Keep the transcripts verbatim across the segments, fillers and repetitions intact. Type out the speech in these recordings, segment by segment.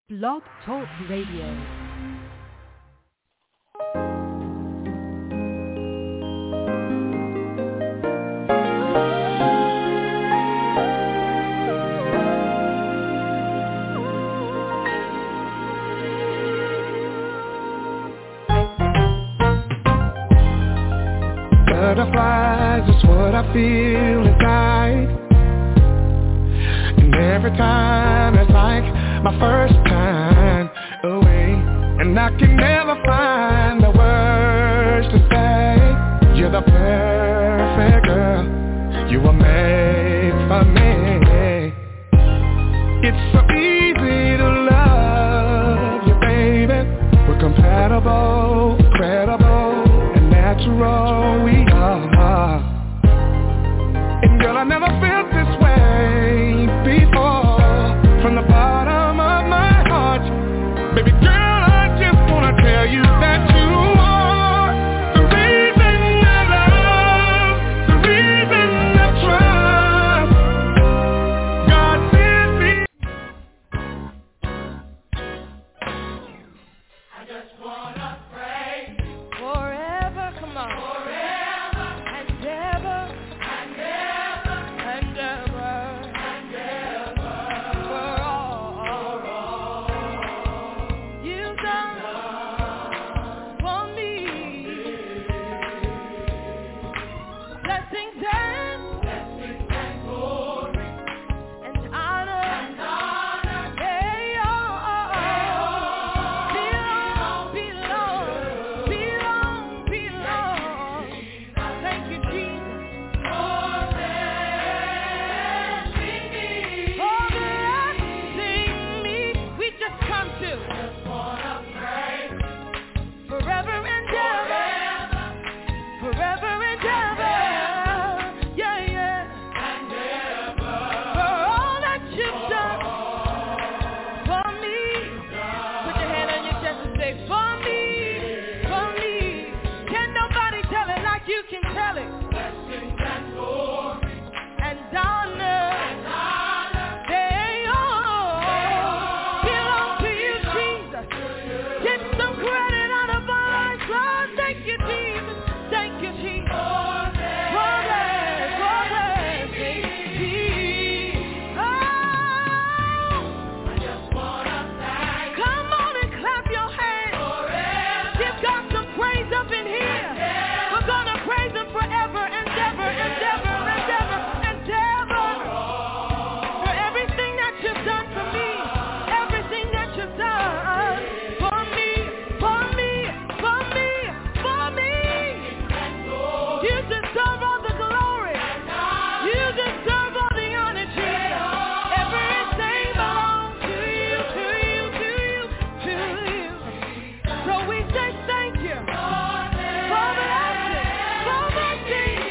Blog Talk Radio. Butterflies is what I feel inside, and every time it's like my first time away, and I can never find the words to say. You're the perfect girl, you were made for me. It's so easy to love you, baby. We're compatible, credible, natural we are. And girl, I never felt this way before. From the bottom of my heart, baby girl, I just wanna tell you that you are the reason I love, the reason I trust. God sent me. I just wanna pray forever. Come on. Forever and ever and ever and ever and ever for all, for all you've done for me. Blessings and blessings and glory and honor and honor. They all belong, belong, belong, belong. Thank you, Jesus, for blessing me, for blessing me. We just come to just wanna pray forever and ever, forever and ever, yeah, yeah, and ever, for all that you've done for me. Put your hand on your chest and say, for me, for me. Can nobody tell it like you can tell it? Blessings and glory and honor and honor, they all belong to you, Jesus. Get some credit out of our lives, Lord. Thank you, Jesus. Thank you, Jesus. For blessing, for blessing me. Oh, I just wanna thank. Come on and clap your hands. Forever. Give God some praise up in here. We're gonna praise Him forever and ever and ever and ever and ever. For everything that you've done for me, everything that you've done for me, for me, for me, for me. You deserve all the glory. You deserve all the honor, Jesus. Everything belongs to you, to you, to you, to you. So we say thank you for blessing, for blessing.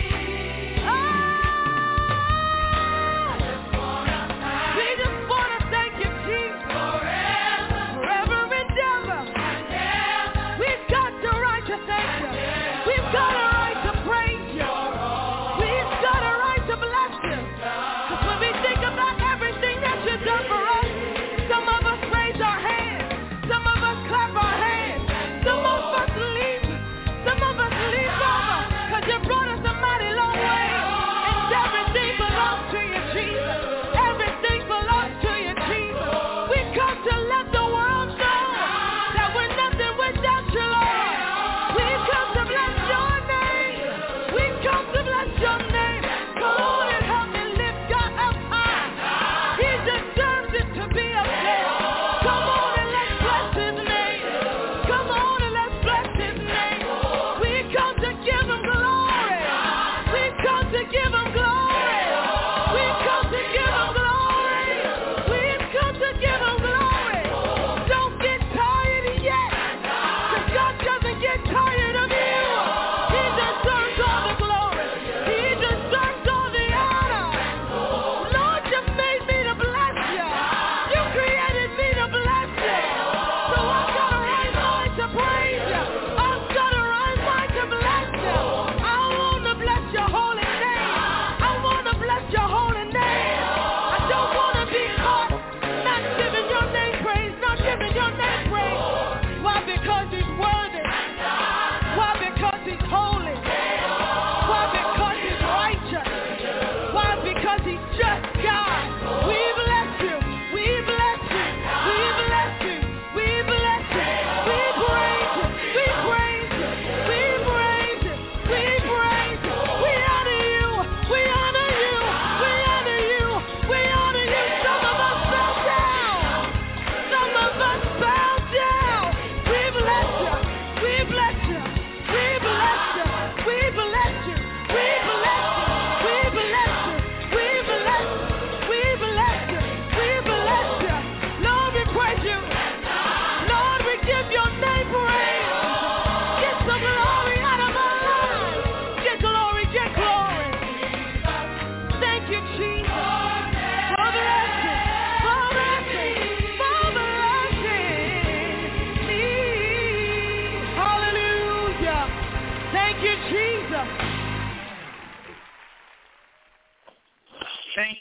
Oh, we just want to thank you, Jesus. Forever, forever and ever. We've got the right to thank you. We've got a right to praise you. We've got a right to bless you. 'Cause when we think about everything that you've done for us, some of us raise our hands, some of us clap our hands, some of us leap, some of us leap over, 'cause you brought us a mighty long way. And everything belongs to you, Jesus. Everything belongs to you, Jesus. We come to let the world know that we're nothing without you, Lord. We come to bless your name. We come to bless your name. Come on and help me lift God up high. He deserves it to be up there. Come on and let's bless his name. Come on and let's bless his name. We come to give him glory. We come to give him glory. We come to give him glory. We come to give him glory.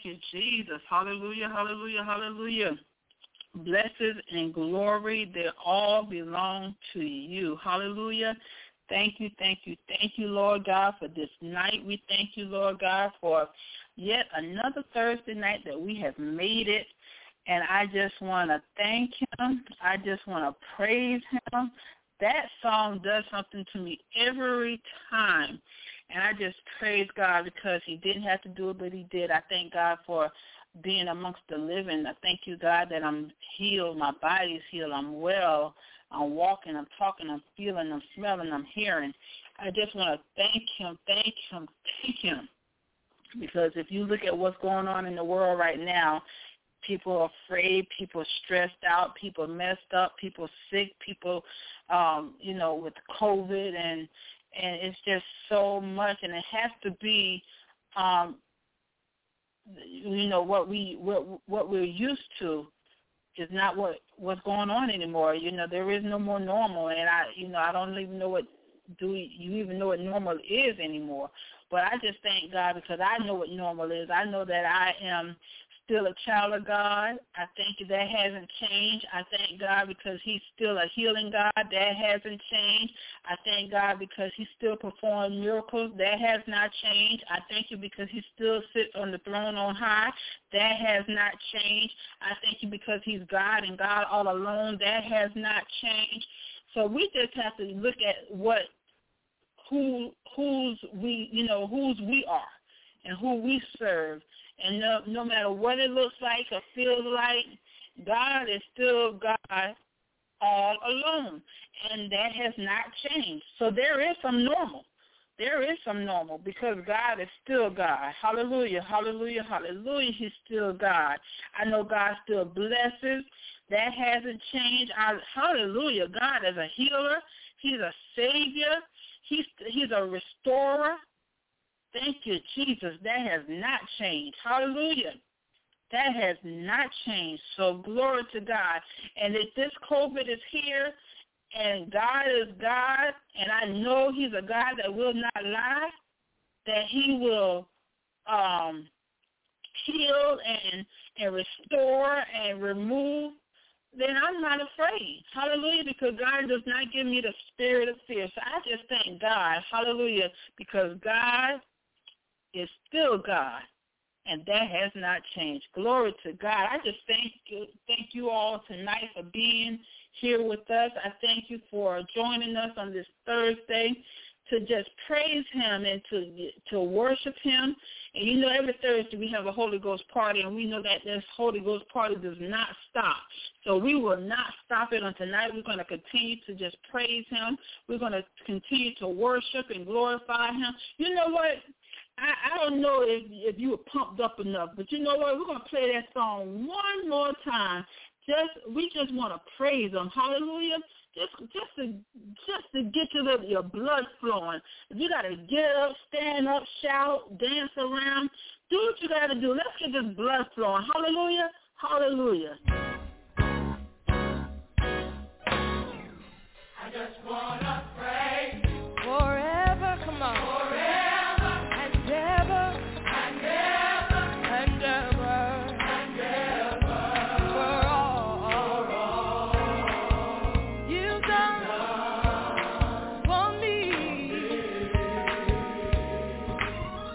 you, Jesus. Hallelujah, hallelujah, hallelujah. Blessings and glory, they all belong to you. Hallelujah. Thank you, thank you, thank you, Lord God, for this night. We thank you, Lord God, for yet another Thursday night that we have made it. And I just want to thank him. I just want to praise him. That song does something to me every time. And I just praise God because he didn't have to do it, but he did. I thank God for being amongst the living. I thank you, God, that I'm healed. My body's healed. I'm well. I'm walking. I'm talking. I'm feeling. I'm smelling. I'm hearing. I just want to thank him, thank him, thank him. Because if you look at what's going on in the world right now, people are afraid, people are stressed out, people are messed up, people are sick, people, um, you know, with COVID, and and it's just so much, and it has to be, um, you know, what we what what we're used to is not what what's going on anymore. You know, there is no more normal, and I, you know, I don't even know what do we, you even know what normal is anymore. But I just thank God because I know what normal is. I know that I am still a child of God. I think that hasn't changed. I thank God because he's still a healing God. That hasn't changed. I thank God because he still performs miracles. That has not changed. I thank you because he still sits on the throne on high. That has not changed. I thank you because he's God and God all alone. That has not changed. So we just have to look at what, who, who's we, you know, whose we are and who we serve. And no, no matter what it looks like or feels like, God is still God all alone. And that has not changed. So there is some normal. There is some normal because God is still God. Hallelujah, hallelujah, hallelujah. He's still God. I know God still blesses. That hasn't changed. I, hallelujah. God is a healer. He's a savior. He's, he's a restorer. Thank you, Jesus. That has not changed. Hallelujah. That has not changed. So glory to God. And if this COVID is here and God is God, and I know he's a God that will not lie, that he will um, heal and, and restore and remove, then I'm not afraid. Hallelujah, because God does not give me the spirit of fear. So I just thank God. Hallelujah, because God is still God, and that has not changed. Glory to God. I just thank you, thank you all tonight for being here with us. I thank you for joining us on this Thursday to just praise him and to to worship him. And you know, every Thursday we have a Holy Ghost party, and we know that this Holy Ghost party does not stop. So we will not stop it on tonight. We're going to continue to just praise him. We're going to continue to worship and glorify him. You know what? I, I don't know if, if you were pumped up enough, but you know what? We're going to play that song one more time. Just we just want to praise him. Hallelujah. Just just to just to get to the, your blood flowing. If you got to get up, stand up, shout, dance around, do what you got to do. Let's get this blood flowing. Hallelujah. Hallelujah. I just want to pray forever. Come on.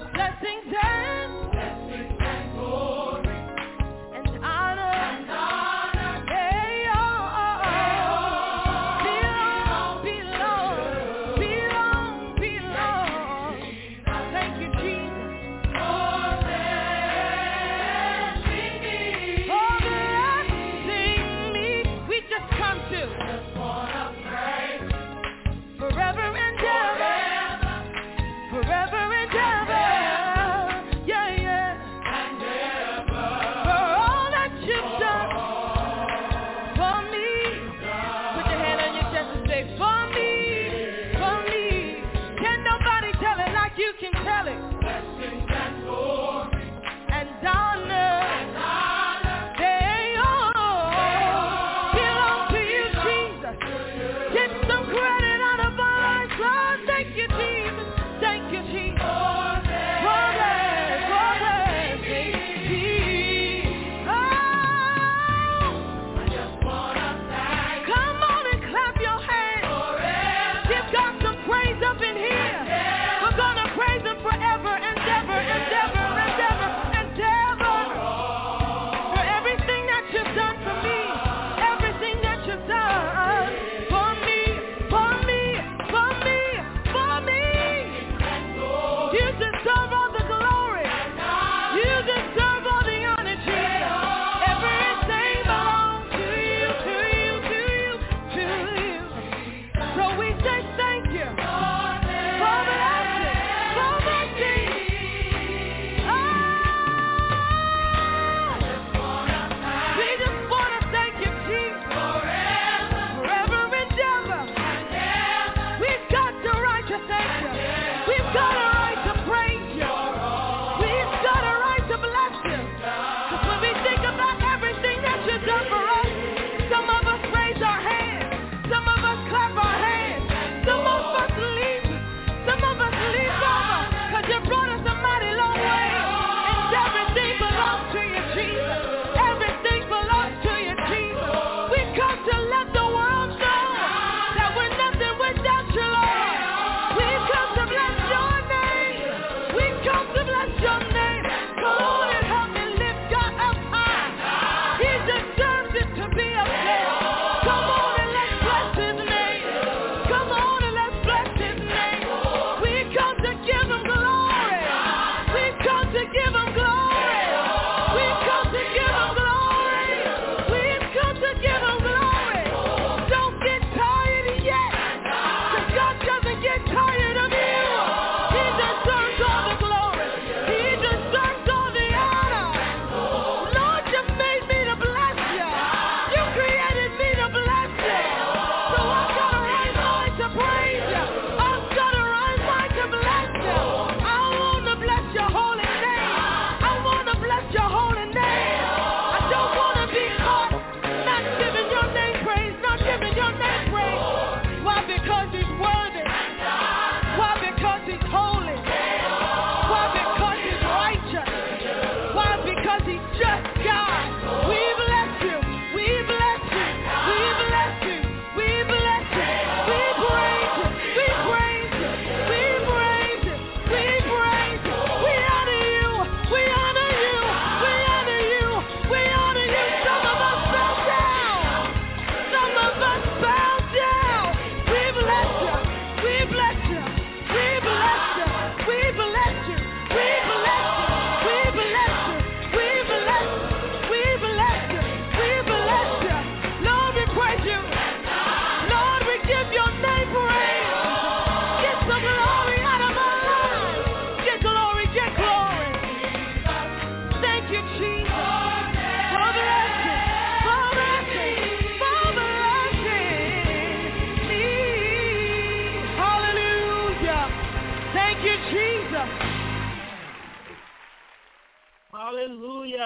And honor, and honor.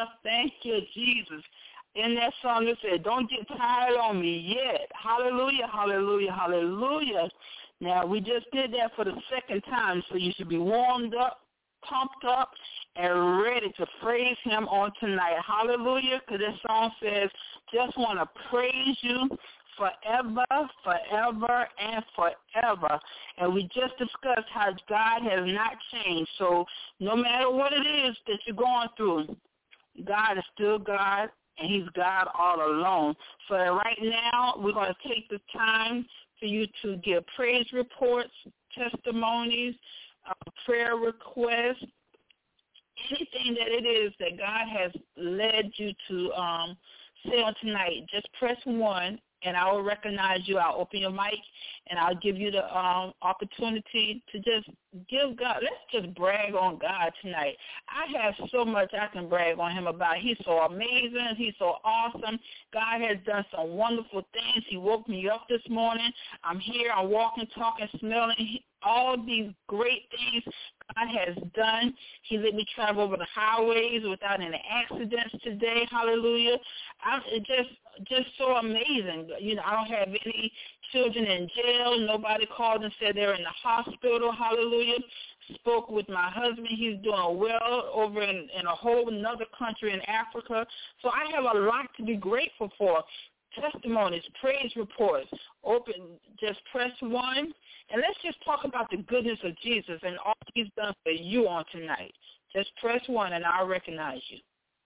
Thank you, Jesus. In that song, it said, don't get tired on me yet. Hallelujah, hallelujah, hallelujah. Now, we just did that for the second time, so you should be warmed up, pumped up, and ready to praise him on tonight. Hallelujah, because this song says, just want to praise you forever, forever, and forever. And we just discussed how God has not changed. So no matter what it is that you're going through, God is still God, and he's God all alone. So right now, we're going to take the time for you to give praise reports, testimonies, uh, prayer requests, anything that it is that God has led you to um, say on tonight. Just press one, and I will recognize you. I'll open your mic, and I'll give you the um, opportunity to just give God. Let's just brag on God tonight. I have so much I can brag on him about. He's so amazing. He's so awesome. God has done some wonderful things. He woke me up this morning. I'm here. I'm walking, talking, smelling. All these great things God has done. He let me travel over the highways without any accidents today. Hallelujah. I'm just just so amazing. You know, I don't have any children in jail. Nobody called and said they're in the hospital. Hallelujah. Spoke with my husband. He's doing well over in, in a whole another country in Africa. So I have a lot to be grateful for. Testimonies, praise reports. Open, just press one. And let's just talk about the goodness of Jesus and all he's done for you on tonight. Just press one, and I'll recognize you.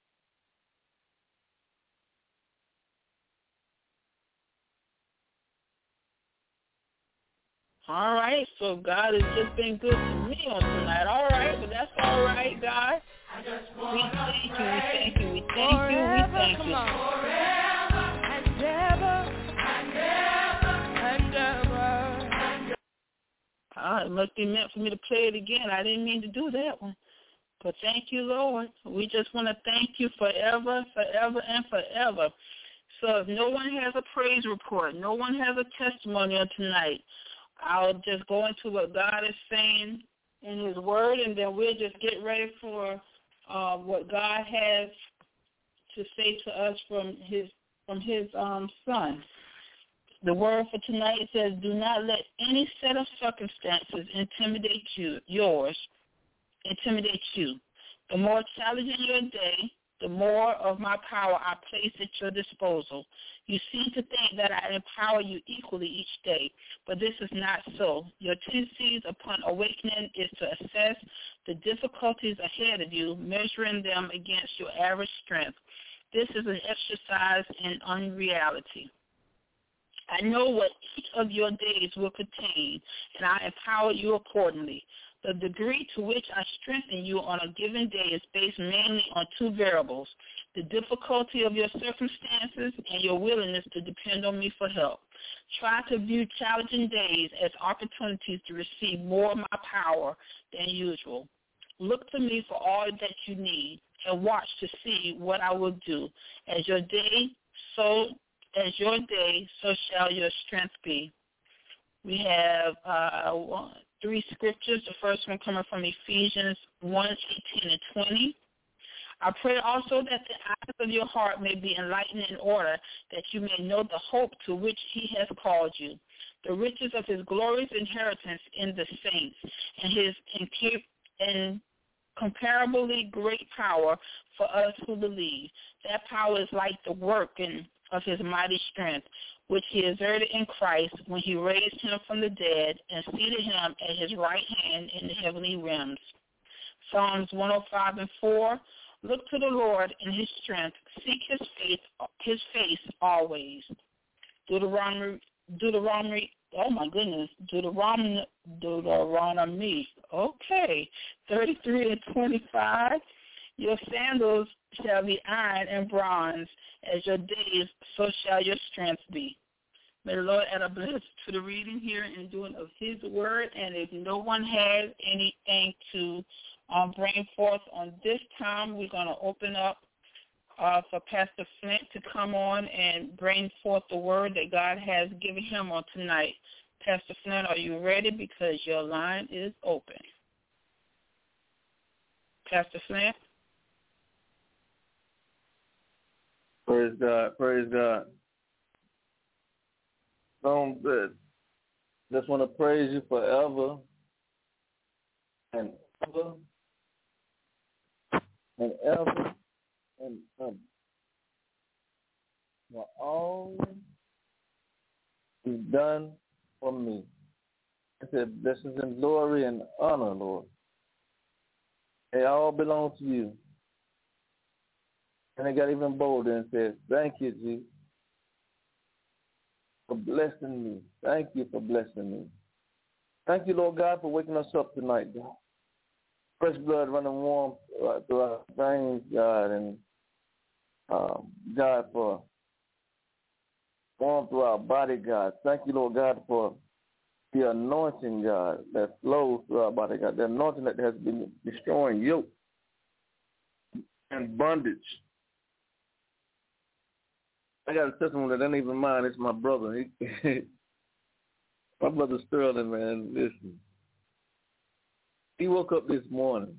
All right, so God has just been good to me on tonight. All right, but that's all right, God. We thank you, we thank you, we thank you, we thank you. Forever and ever and ever and ever. Oh, it must be meant for me to play it again. I didn't mean to do that one. But thank you, Lord. We just want to thank you forever, forever, and forever. So if no one has a praise report, no one has a testimony on tonight, I'll just go into what God is saying in his word, and then we'll just get ready for uh, what God has to say to us from his from his um, son. The word for tonight says, do not let any set of circumstances intimidate you, yours, intimidate you. The more challenging your day, the more of my power I place at your disposal. You seem to think that I empower you equally each day, but this is not so. Your tendencies upon awakening is to assess the difficulties ahead of you, measuring them against your average strength. This is an exercise in unreality. I know what each of your days will contain, and I empower you accordingly. The degree to which I strengthen you on a given day is based mainly on two variables, the difficulty of your circumstances and your willingness to depend on me for help. Try to view challenging days as opportunities to receive more of my power than usual. Look to me for all that you need and watch to see what I will do. As your day, so as your day, so shall your strength be. We have uh, one, three scriptures. The first one coming from Ephesians one, eighteen and twenty. I pray also that the eyes of your heart may be enlightened in order that you may know the hope to which he has called you, the riches of his glorious inheritance in the saints, and his incomparably great power for us who believe. That power is like the working of his mighty strength, which he exerted in Christ when he raised him from the dead and seated him at his right hand in the heavenly realms. Psalms one oh five and four, look to the Lord in his strength, seek his face, his face always. Deuteronomy, Deuteronomy, oh my goodness, Deuteronomy, Deuteronomy, okay, thirty-three and twenty-five, your sandals shall be iron and bronze. As your days, so shall your strength be. May the Lord add a blessing to the reading here and doing of his word. And if no one has anything to um, bring forth on this time, we're going to open up uh, for Pastor Flint to come on and bring forth the word that God has given him on tonight. Pastor Flint, are you ready? Because your line is open. Pastor Flint? Praise God. Praise God. So good. Just want to praise you forever and ever and ever and ever for all you've done for me. I said, blessings and glory and honor, Lord. They all belong to you. And they got even bolder and said, thank you, Jesus, for blessing me. Thank you for blessing me. Thank you, Lord God, for waking us up tonight, God. Fresh blood running warm through our veins, God, and um, God, for warm through our body, God. Thank you, Lord God, for the anointing, God, that flows through our body, God. The anointing that has been destroying yoke and bondage. I got a testimony that I didn't even mind. It's my brother. He, my brother Sterling, man, listen. He woke up this morning,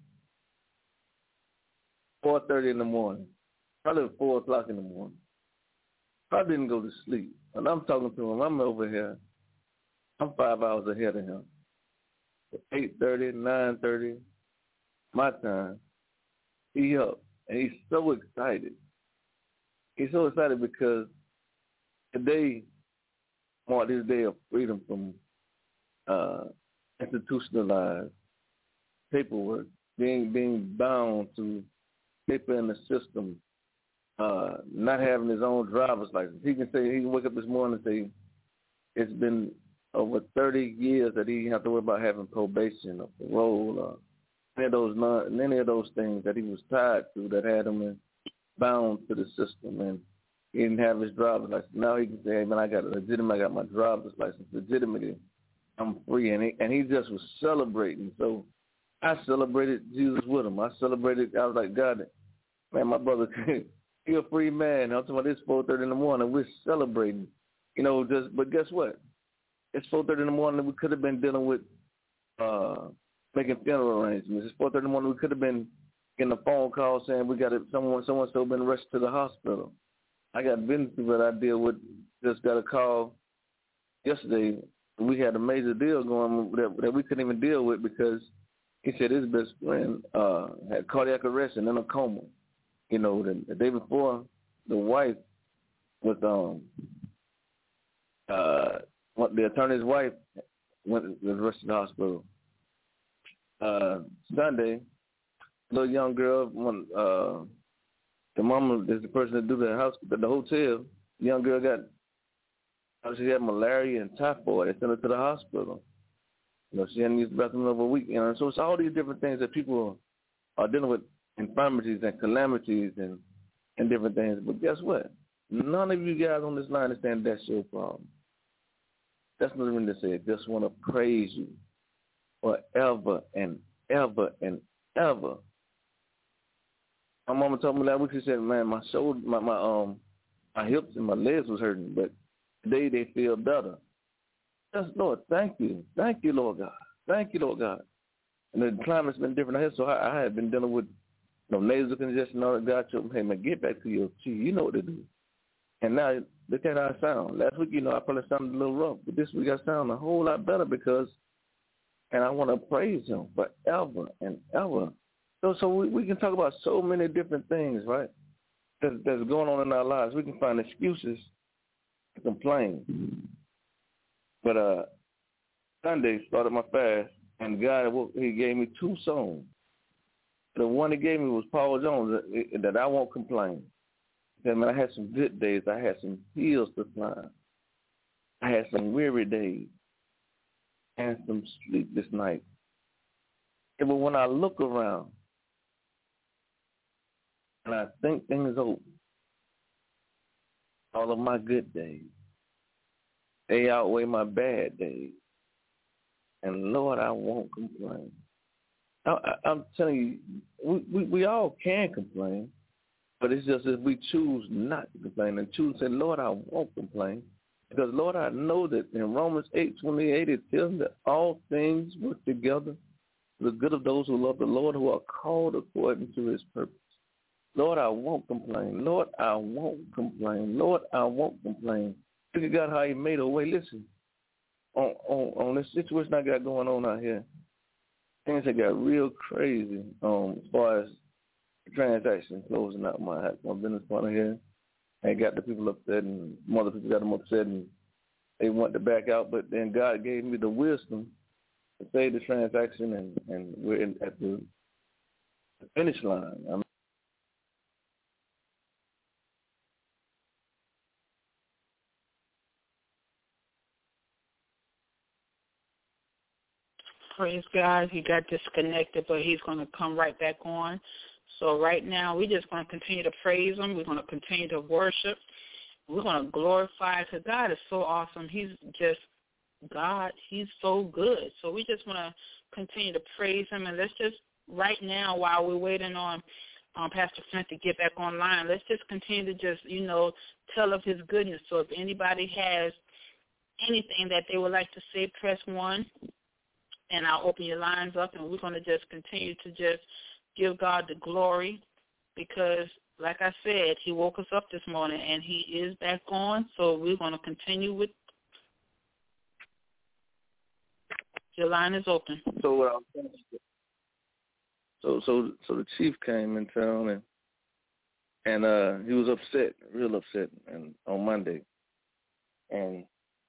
four thirty in the morning, probably four o'clock in the morning. I didn't go to sleep. And I'm talking to him. I'm over here. I'm five hours ahead of him. eight thirty, nine thirty, my time. He up, and he's so excited. He's so excited because today marked his day of freedom from uh, institutionalized paperwork, being being bound to paper in the system, uh, not having his own driver's license. He can say, he can wake up this morning and say, it's been over thirty years that he have to worry about having probation or parole or any of those non, any of those things that he was tied to that had him in, bound to the system, and he didn't have his driver's license. Now he can say, hey, man, I got legitimate, I got my driver's license. Legitimately, I'm free. And he, and he just was celebrating. So I celebrated Jesus with him. I celebrated, I was like, God, man, my brother, you're a free man. I'm talking about this four thirty in the morning. We're celebrating. You know, just, but guess what? It's four thirty in the morning. We could have been dealing with uh, making funeral arrangements. It's four thirty in the morning. We could have been getting a phone call saying we got it, someone, someone still been rushed to the hospital. I got business that I deal with. Just got a call yesterday. We had a major deal going that, that we couldn't even deal with because he said his best friend uh, had cardiac arrest and in a coma. You know, the, the day before, the wife was um uh the attorney's wife went was rushed to the hospital. Uh, Sunday, little young girl, one uh, the mama is the person that do the house, the, the hotel. The young girl got, she had malaria and typhoid. They sent her to the hospital. You know, she hadn't used the bathroom over a week. You know, so it's all these different things that people are dealing with, infirmities and calamities and, and different things. But guess what? None of you guys on this line understand that's your problem. That's not even to say. I just want to praise you forever and ever and ever. My mama told me last week, she said, man, my shoulder, my, my um my hips and my legs was hurting, but today they feel better. Yes, Lord, thank you. Thank you, Lord God. Thank you, Lord God. And the climate's been different here, so I, I had been dealing with you know, nasal congestion and all that. God told me, hey, man, get back to your G. You know what to do. And now, look at how I sound. Last week, you know, I probably sounded a little rough, but this week I sound a whole lot better because, and I want to praise him forever and ever. So, so we, we can talk about so many different things, right, that, that's going on in our lives. We can find excuses to complain. But uh, Sunday started my fast, and God, he gave me two songs. The one he gave me was Paul Jones, that, that I won't complain. Because, man, I had some good days. I had some hills to climb. I had some weary days and some sleepless nights. And but when I look around and I think things over, all of my good days, they outweigh my bad days. And, Lord, I won't complain. I, I, I'm telling you, we, we, we all can complain. But it's just if we choose not to complain and choose to say, Lord, I won't complain. Because, Lord, I know that in Romans eight twenty-eight, it tells me that all things work together for the good of those who love the Lord, who are called according to his purpose. Lord, I won't complain. Lord, I won't complain. Lord, I won't complain. Look at God how he made a way. Listen, on, on, on this situation I got going on out here, things that got real crazy um, as far as transactions closing out my, my business partner here. And got the people upset, and some other people got them upset, and they want to back out. But then God gave me the wisdom to save the transaction, and, and we're in, at the finish line. I mean, praise God. He got disconnected, but he's going to come right back on. So right now, we're just going to continue to praise him. We're going to continue to worship. We're going to glorify, because God is so awesome. He's just God. He's so good. So we just want to continue to praise him. And let's just, right now, while we're waiting on um, Pastor Flint to get back online, let's just continue to just, you know, tell of his goodness. So if anybody has anything that they would like to say, press one, and I'll open your lines up, and we're going to just continue to just give God the glory, because, like I said, he woke us up this morning, and he is back on, so we're going to continue with. Your line is open. So what I was saying, so so so the chief came in town, and and uh, he was upset, real upset, and on Monday, and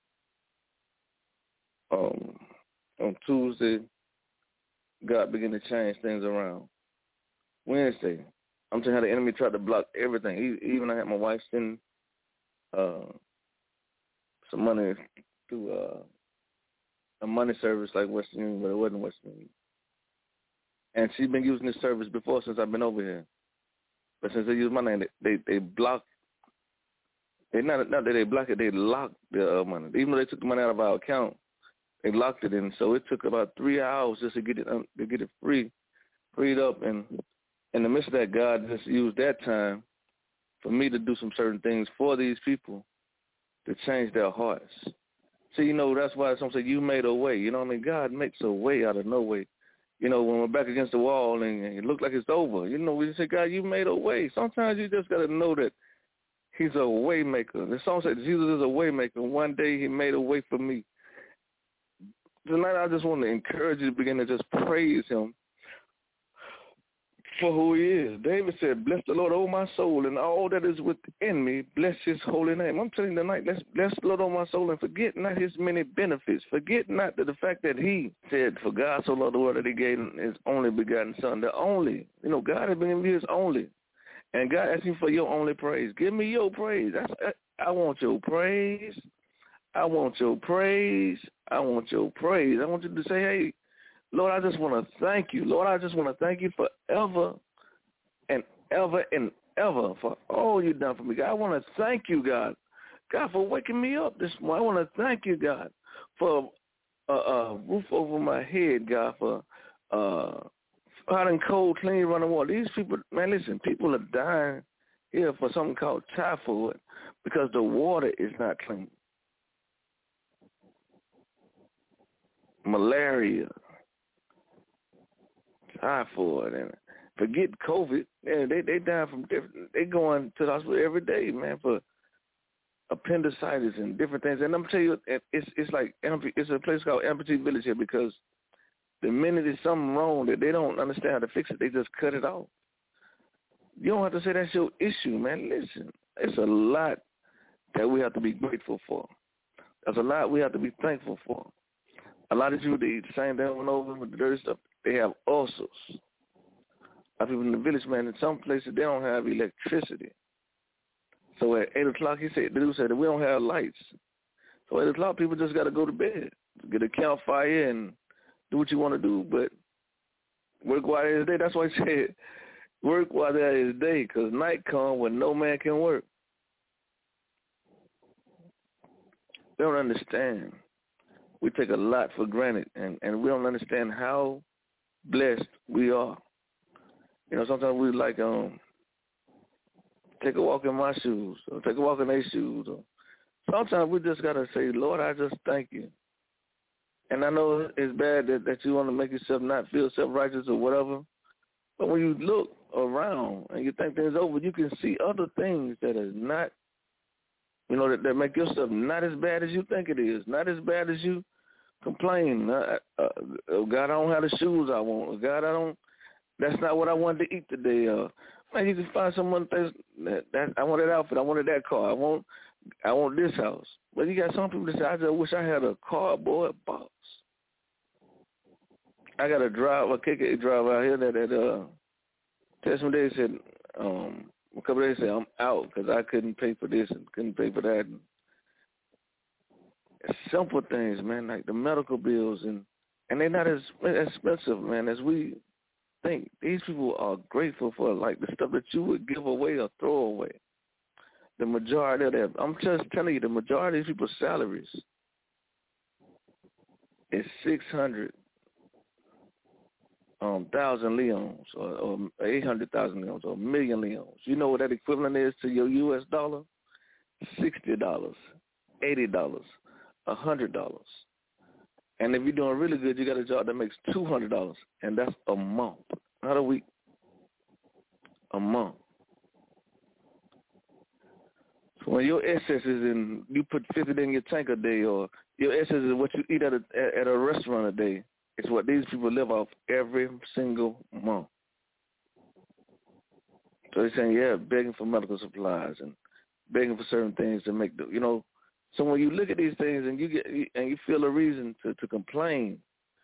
um, on Tuesday, God began to change things around. Wednesday, I'm telling you how the enemy tried to block everything. He, even I had my wife send uh, some money through uh, a money service like Western Union, but it wasn't Western Union. And she's been using this service before since I've been over here. But since they use my name, they they, they block. They not not that they block it, they locked the uh, money. Even though they took the money out of our account, they locked it in. So it took about three hours just to get it um, to get it free, freed up. And in the midst of that, God just used that time for me to do some certain things for these people to change their hearts. See, you know, that's why some say you made a way. You know what I mean? God makes a way out of no way. You know, when we're back against the wall and it looks like it's over, you know, we just say, God, you made a way. Sometimes you just got to know that he's a way maker. The song says Jesus is a way maker. One day he made a way for me. Tonight I just want to encourage you to begin to just praise him for who he is. David said, bless the Lord, O my soul, and all that is within me, bless his holy name. I'm telling you tonight, let's bless the Lord, O my soul, and forget not his many benefits. Forget not that the fact that he said, for God so loved the world that he gave his only begotten son. The only, you know, God has been giving you his only. And God asking for your only praise. Give me your praise. That's, I want your praise. I want your praise. I want your praise. I want you to say, hey, Lord, I just want to thank you. Lord, I just want to thank you forever and ever and ever for all you've done for me. God, I want to thank you, God. God, for waking me up this morning. I want to thank you, God, for a, a roof over my head, God, for uh, hot and cold, clean running water. These people, man, listen, people are dying here for something called typhoid because the water is not clean. Malaria, typhoid, and forget COVID. Yeah, they they die from different. They going to the hospital every day, man, for appendicitis and different things. And I'm telling you, it's it's like it's a place called Empathy Village here because the minute there's something wrong that they don't understand how to fix it, they just cut it off. You don't have to say that's your issue, man. Listen, it's a lot that we have to be grateful for. There's a lot we have to be thankful for. A lot of people, they eat the same thing over and over with the dirty stuff. They have ulcers. A lot of people in the village, man, in some places, they don't have electricity. So at eight o'clock, he said, the dude said that we don't have lights. So at eight o'clock, people just got to go to bed, get a campfire and do what you want to do, but work while there is day. That's why he said work while there is day, because night comes when no man can work. They don't understand. We take a lot for granted, and, and we don't understand how blessed we are. You know, sometimes we like um take a walk in my shoes, or take a walk in their shoes. Or sometimes we just got to say, Lord, I just thank you. And I know it's bad that, that you want to make yourself not feel self-righteous or whatever, but when you look around and you think things over, you can see other things that are not, you know, that, that make your stuff not as bad as you think it is, not as bad as you complain. Uh, uh, oh, God, I don't have the shoes I want. God, I don't, that's not what I wanted to eat today. Uh, man, you can find someone that, that, that I wanted that outfit, I wanted that car, I want, I want this house. But you got some people that say, I just wish I had a cardboard box. I got a drive, a K K driver out here that, that uh, texted me, they said, um, a couple of days said, I'm out because I couldn't pay for this and couldn't pay for that. And it's simple things, man, like the medical bills, and, and they're not as expensive, man, as we think. These people are grateful for, like, the stuff that you would give away or throw away. The majority of them, I'm just telling you, the majority of people's salaries is six hundred um, thousand leons or, or eight hundred thousand leons or a million leons. You know what that equivalent is to your U S dollar? sixty dollars, eighty dollars, one hundred dollars. And if you're doing really good, you got a job that makes two hundred dollars, and that's a month, not a week, a month. So when your excess is in, you put fifty in your tank a day, or your excess is what you eat at a, at a restaurant a day, it's what these people live off every single month. So they're saying, yeah, begging for medical supplies and begging for certain things to make the, you know, so when you look at these things and you get and you feel a reason to, to complain,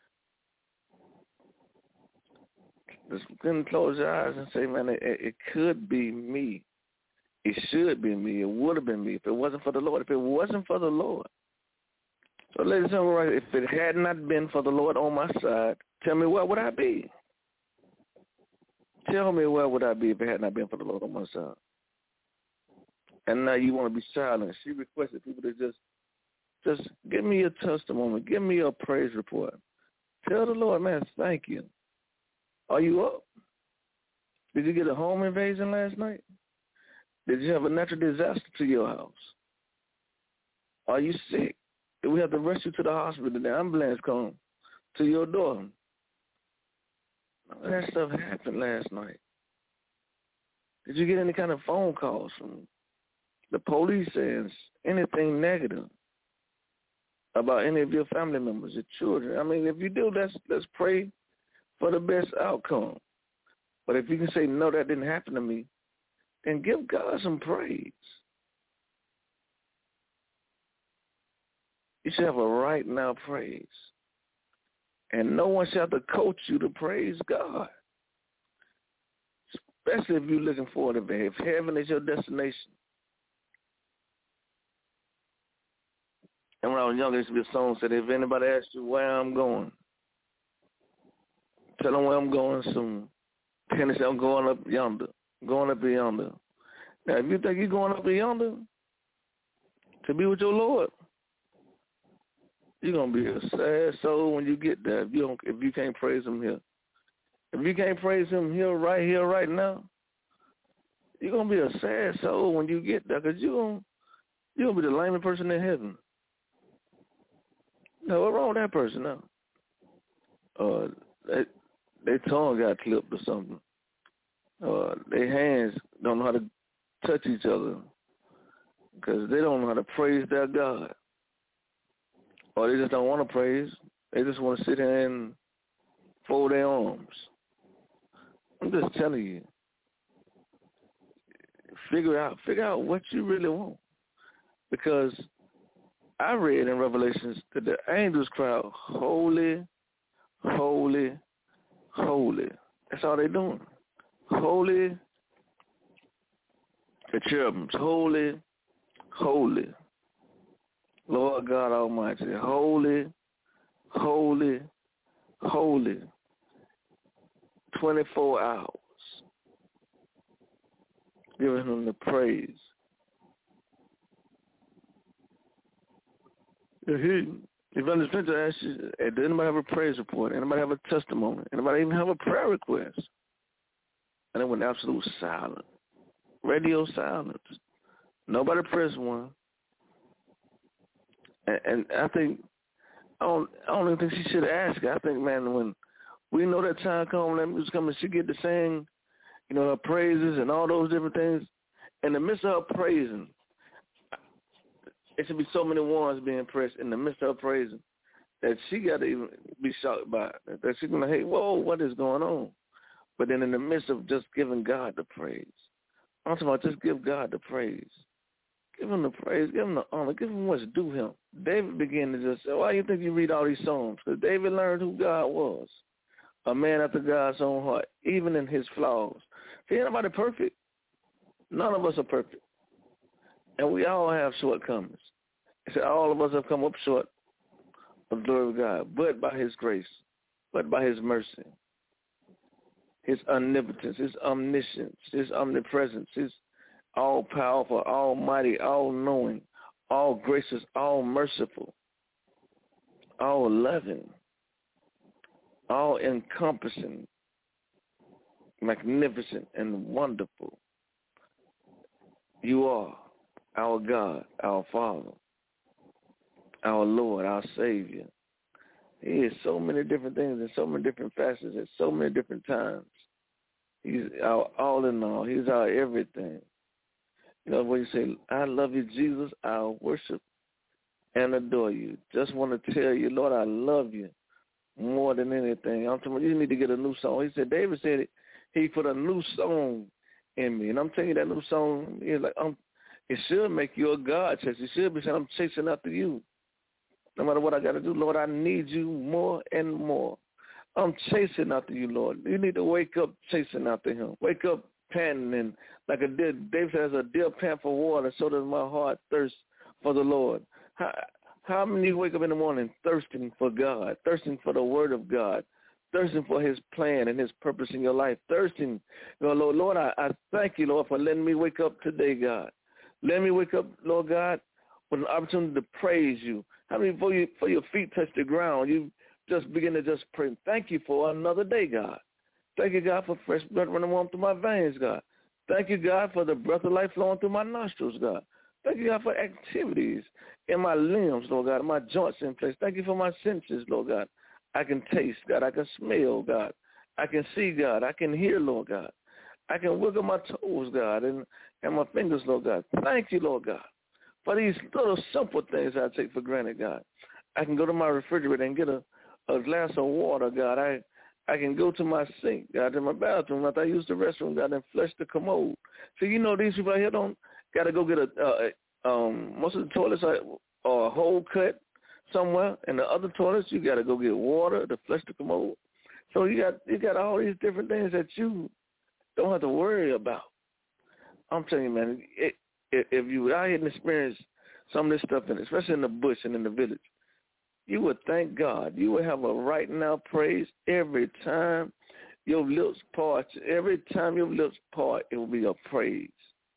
just close your eyes and say, man, it, it could be me. It should be me. It would have been me if it wasn't for the Lord. If it wasn't for the Lord. So, ladies and gentlemen, if it had not been for the Lord on my side, tell me where would I be? Tell me where would I be if it had not been for the Lord on my side? And now you want to be silent. She requested people to just, just give me a testimony. Give me a praise report. Tell the Lord, man, thank you. Are you up? Did you get a home invasion last night? Did you have a natural disaster to your house? Are you sick? Did we have to rush you to the hospital? Did the ambulance come to your door? That stuff happened last night. Did you get any kind of phone calls from the police saying anything negative about any of your family members, your children? I mean, if you do, let's, let's pray for the best outcome. But if you can say, no, that didn't happen to me, then give God some praise. You should have a right now praise. And no one should have to coach you to praise God. Especially if you're looking forward to it. If heaven is your destination. And when I was young, there used to be a song that said, if anybody asks you where I'm going, tell them where I'm going soon. And they say, I'm going up yonder, going up yonder. Now, if you think you're going up yonder to be with your Lord, you're going to be a sad soul when you get there if you don't, if you can't praise him here. If you can't praise him here, right here, right now, you're going to be a sad soul when you get there because you're going you're gonna be the lamest person in heaven. No, what's wrong with that person now? Uh, they, their tongue got clipped or something. Uh, their hands don't know how to touch each other because they don't know how to praise their God. Or they just don't want to praise. They just want to sit there and fold their arms. I'm just telling you. Figure out, figure out what you really want. Because I read in Revelations that the angels cry, holy, holy, holy. That's all they're doing. Holy, the cherubims, holy, holy. Lord God Almighty, holy, holy, holy, twenty-four hours, giving him the praise. If he, Evangelist Spencer asks you, does anybody have a praise report? Anybody have a testimony? Anybody even have a prayer request? And it went absolute silent. Radio silence. Nobody pressed one. And I think, I don't, I don't even think she should ask. I think, man, when we know that time comes, that music coming, she get to sing, you know, her praises and all those different things. In the midst of her praising, it should be so many ones being pressed in the midst of her praising that she got to even be shocked by it. That she's going to, hey, whoa, what is going on? But then in the midst of just giving God the praise, I'm talking about just give God the praise. Give him the praise, give him the honor, give him what's due him. David began to just say, why do you think you read all these Psalms? Because David learned who God was, a man after God's own heart, even in his flaws. See, ain't nobody perfect. None of us are perfect. And we all have shortcomings. He said all of us have come up short of the glory of God, but by his grace, but by his mercy, his omnipotence, his omniscience, his omnipresence, his all-powerful, almighty, all-knowing, all-gracious, all-merciful, all-loving, all-encompassing, magnificent, and wonderful. You are our God, our Father, our Lord, our Savior. He is so many different things in so many different facets at so many different times. He's our all in all. He's our everything. You know, when you say, I love you, Jesus, I'll worship and adore you. Just want to tell you, Lord, I love you more than anything. I'm telling you, you need to get a new song. He said, David said it, he put a new song in me. And I'm telling you, that new song is like, I'm, it should make you a God chaser. It should be saying, I'm chasing after you. No matter what I got to do, Lord, I need you more and more. I'm chasing after you, Lord. You need to wake up chasing after him. Wake up panting, and like a deer, David says, a deer pant for water, so does my heart thirst for the Lord. How, how many wake up in the morning thirsting for God, thirsting for the word of God, thirsting for his plan and his purpose in your life, thirsting, you know, Lord, Lord, I, I thank you, Lord, for letting me wake up today, God. Let me wake up, Lord God, with an opportunity to praise you. How many before, you, before your feet touch the ground, you just begin to just pray. Thank you for another day, God. Thank you, God, for fresh blood running warm through my veins, God. Thank you, God, for the breath of life flowing through my nostrils, God. Thank you, God, for activities in my limbs, Lord God, my joints in place. Thank you for my senses, Lord God. I can taste, God. I can smell, God. I can see, God. I can hear, Lord God. I can wiggle my toes, God, and, and my fingers, Lord God. Thank you, Lord God, for these little simple things I take for granted, God. I can go to my refrigerator and get a, a glass of water, God. I I can go to my sink, God, to my bathroom after I use the restroom, God, and flush the commode. So, you know, these people out here don't got to go get a, uh, um, most of the toilets are, are a hole cut somewhere, and the other toilets, you got to go get water to flush the commode. So you got you got all these different things that you don't have to worry about. I'm telling you, man, it, it, if you were out here and experience some of this stuff, in, especially in the bush and in the village, you would thank God. You would have a right now praise every time your lips part. Every time your lips part, it will be a praise.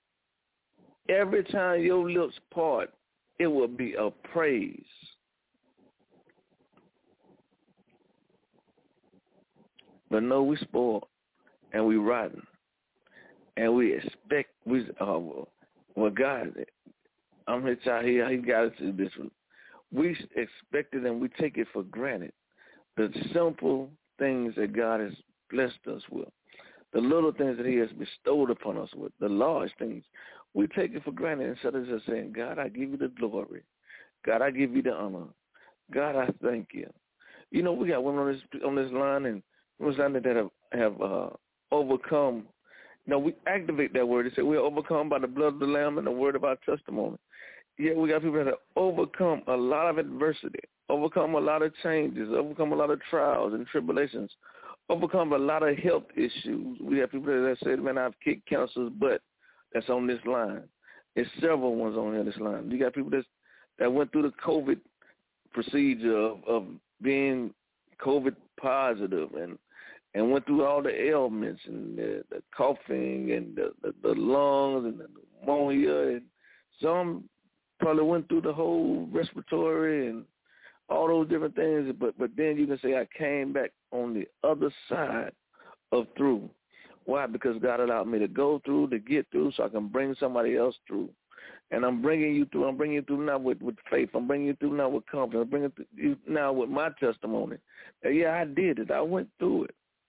Every time your lips part, it will be a praise. But no, we spoiled and we rotten, and we expect we. Uh, well, God, I'm here to here. He got us to this one. We expect it and we take it for granted. The simple things that God has blessed us with, the little things that he has bestowed upon us with, the large things, we take it for granted instead of just saying, God, I give you the glory. God, I give you the honor. God, I thank you. You know, we got women on this on this line and women on that have, have uh, overcome. You know, we activate that word. They say we are overcome by the blood of the Lamb and the word of our testimony. Yeah, we got people that have overcome a lot of adversity, overcome a lot of changes, overcome a lot of trials and tribulations, overcome a lot of health issues. We have people that say, man, I've kicked cancer's butt. That's on this line. There's several ones on here, this line. You got people that's, that went through the COVID procedure of, of being COVID positive and and went through all the ailments and the, the coughing and the, the, the lungs and the pneumonia. And some probably went through the whole respiratory and all those different things. But, but then you can say I came back on the other side of through. Why? Because God allowed me to go through, to get through, so I can bring somebody else through. And I'm bringing you through. I'm bringing you through now with, with faith. I'm bringing you through now with confidence. I'm bringing you now with my testimony. And yeah, I did it. I went through it.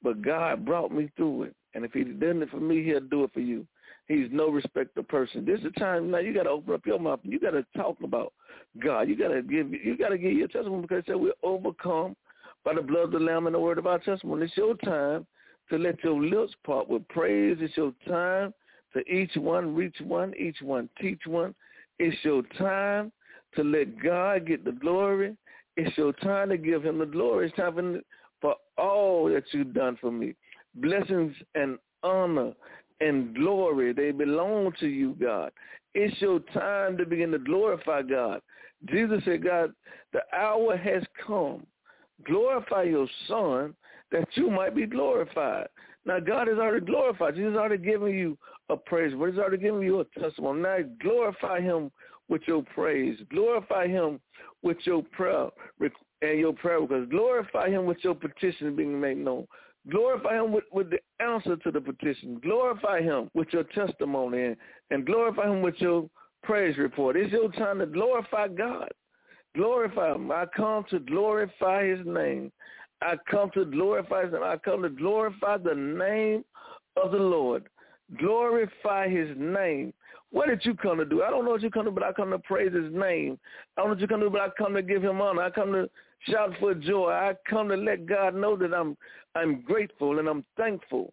but God brought me through it. And if he did it for me, he'll do it for you. He's no respecter of person. This is the time now you got to open up your mouth. You got to talk about God. You got to give you got to give your testimony, because it said we're overcome by the blood of the Lamb and the word of our testimony. It's your time to let your lips part with praise. It's your time to each one reach one, each one teach one. It's your time to let God get the glory. It's your time to give him the glory. It's time for, for all that you've done for me. Blessings and honor and glory, they belong to you, God. It's your time to begin to glorify God. Jesus said, God, the hour has come. Glorify your Son that you might be glorified. Now, God has already glorified. Jesus has already given you a praise, but he's already given you a testimony. Now, glorify him with your praise. Glorify him with your prayer and your prayer, because glorify him with your petition being made known. Glorify him with, with the answer to the petition. Glorify him with your testimony, and, and glorify him with your praise report. It's your time to glorify God. Glorify him. I come to glorify his name. I come to glorify his name. I come to glorify the name of the Lord. Glorify his name. What did you come to do? I don't know what you come to do, but I come to praise his name. I don't know what you come to do, but I come to give him honor. I come to shout for joy. I come to let God know that I'm I'm grateful and I'm thankful.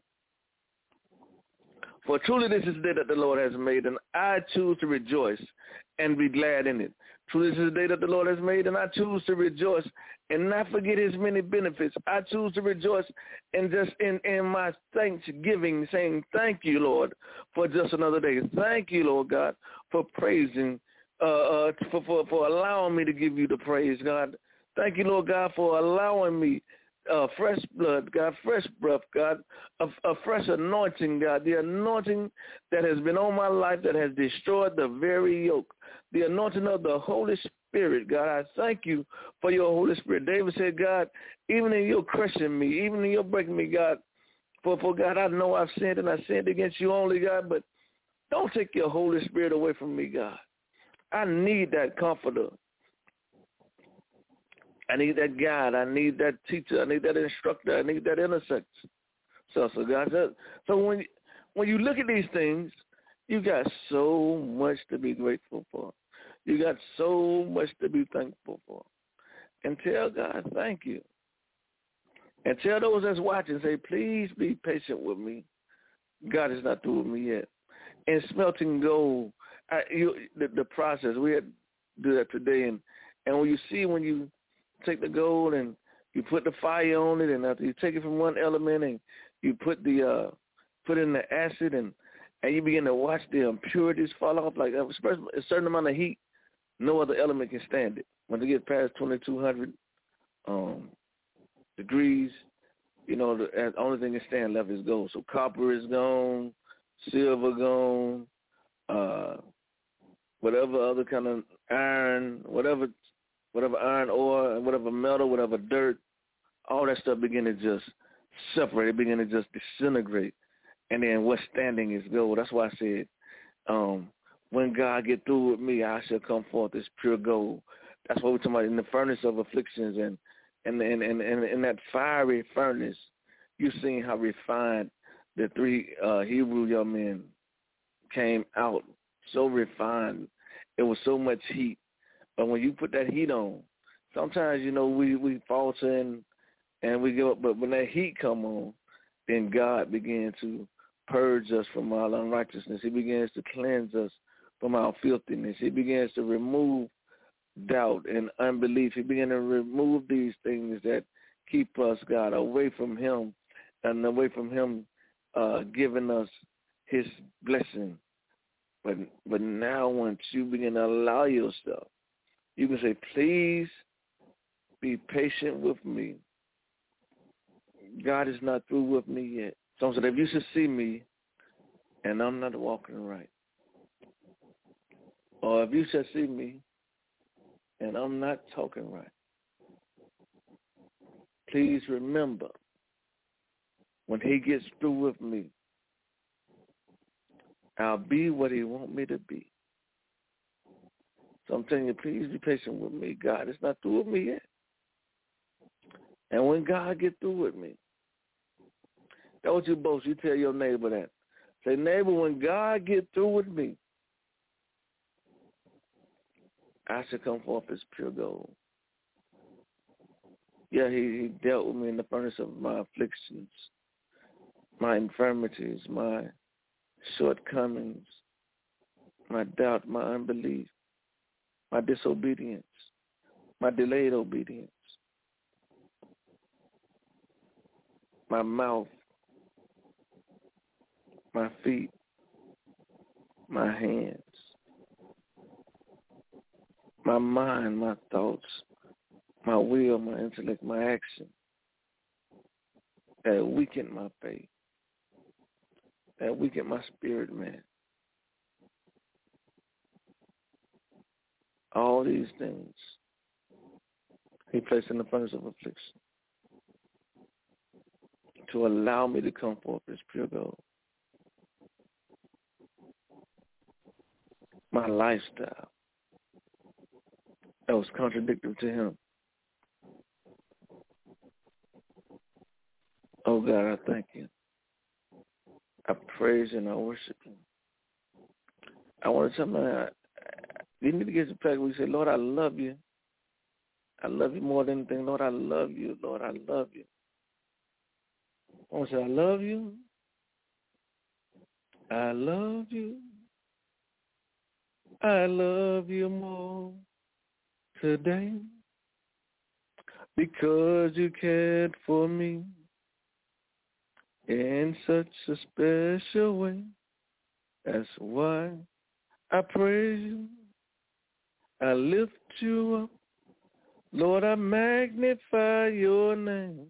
For truly this is the day that the Lord has made, and I choose to rejoice and be glad in it. Truly this is the day that the Lord has made, and I choose to rejoice and not forget his many benefits. I choose to rejoice and just in, in my thanksgiving, saying, thank you, Lord, for just another day. Thank you, Lord God, for praising, uh, uh, for, for, for allowing me to give you the praise, God. Thank you, Lord God, for allowing me uh, fresh blood, God, fresh breath, God, a, a fresh anointing, God, the anointing that has been on my life that has destroyed the very yoke, the anointing of the Holy Spirit, God. I thank you for your Holy Spirit. David said, God, even in your crushing me, even in your breaking me, God, for, for God, I know I've sinned and I sinned against you only, God, but don't take your Holy Spirit away from me, God. I need that comforter. I need that guide. I need that teacher. I need that instructor. I need that intercessor. So, so God said, so when when you look at these things, you got so much to be grateful for. You got so much to be thankful for. And tell God, thank you. And tell those that's watching, say, please be patient with me. God is not through with me yet. And smelting gold, I, you, the, the process, we had to do that today. And, and when you see when you take the gold and you put the fire on it, and after you take it from one element and you put the uh, put in the acid, and, and you begin to watch the impurities fall off, like a certain amount of heat, no other element can stand it. When they get past twenty-two hundred um, degrees, you know, the, the only thing that stand left is gold. So copper is gone, silver gone, uh, whatever other kind of iron, whatever whatever iron ore, whatever metal, whatever dirt, all that stuff begin to just separate. It begin to just disintegrate. And then what's standing is gold. That's why I said, um, when God get through with me, I shall come forth as pure gold. That's what we're talking about in the furnace of afflictions, and and and and, and in that fiery furnace, you've seen how refined the three uh, Hebrew young men came out. So refined. It was so much heat. But when you put that heat on, sometimes, you know, we, we falter and, and we give up. But when that heat come on, then God begins to purge us from our unrighteousness. He begins to cleanse us from our filthiness. He begins to remove doubt and unbelief. He begins to remove these things that keep us, God, away from him and away from him uh, giving us his blessing. But but now once you begin to allow yourself, you can say, please be patient with me. God is not through with me yet. So if you should see me and I'm not walking right, or if you should see me and I'm not talking right, please remember, when he gets through with me, I'll be what he wants me to be. So I'm telling you, please be patient with me. God is not through with me yet. And when God get through with me, Don't you boast. You tell your neighbor that. Say, neighbor, when God get through with me, I shall come forth as pure gold. Yeah, he, he dealt with me in the furnace of my afflictions, my infirmities, my shortcomings, my doubt, my unbelief, my disobedience, my delayed obedience, my mouth, my feet, my hands, my mind, my thoughts, my will, my intellect, my action, that weakened my faith, that weakened my spirit, man. All these things he placed in the furnace of affliction to allow me to come forth as pure gold. My lifestyle that was contradictory to him. Oh, God, I thank you. I praise you and I worship you. I want to tell my, you need to get to the place where you say, Lord, I love you. I love you more than anything. Lord, I love you. Lord, I love you. I want to say, I love you. I love you. I love you more today because you cared for me in such a special way. That's why I praise you. I lift you up. Lord, I magnify your name.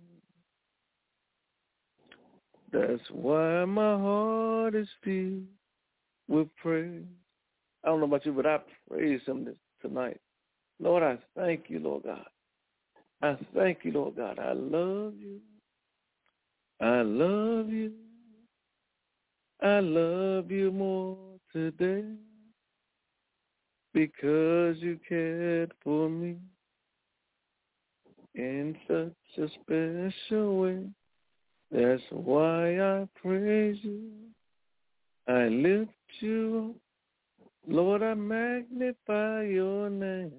That's why my heart is filled with praise. I don't know about you, but I praise him this, tonight. Lord, I thank you, Lord God. I thank you, Lord God. I love you. I love you. I love you more today because you cared for me in such a special way. That's why I praise you. I lift you up. Lord, I magnify your name.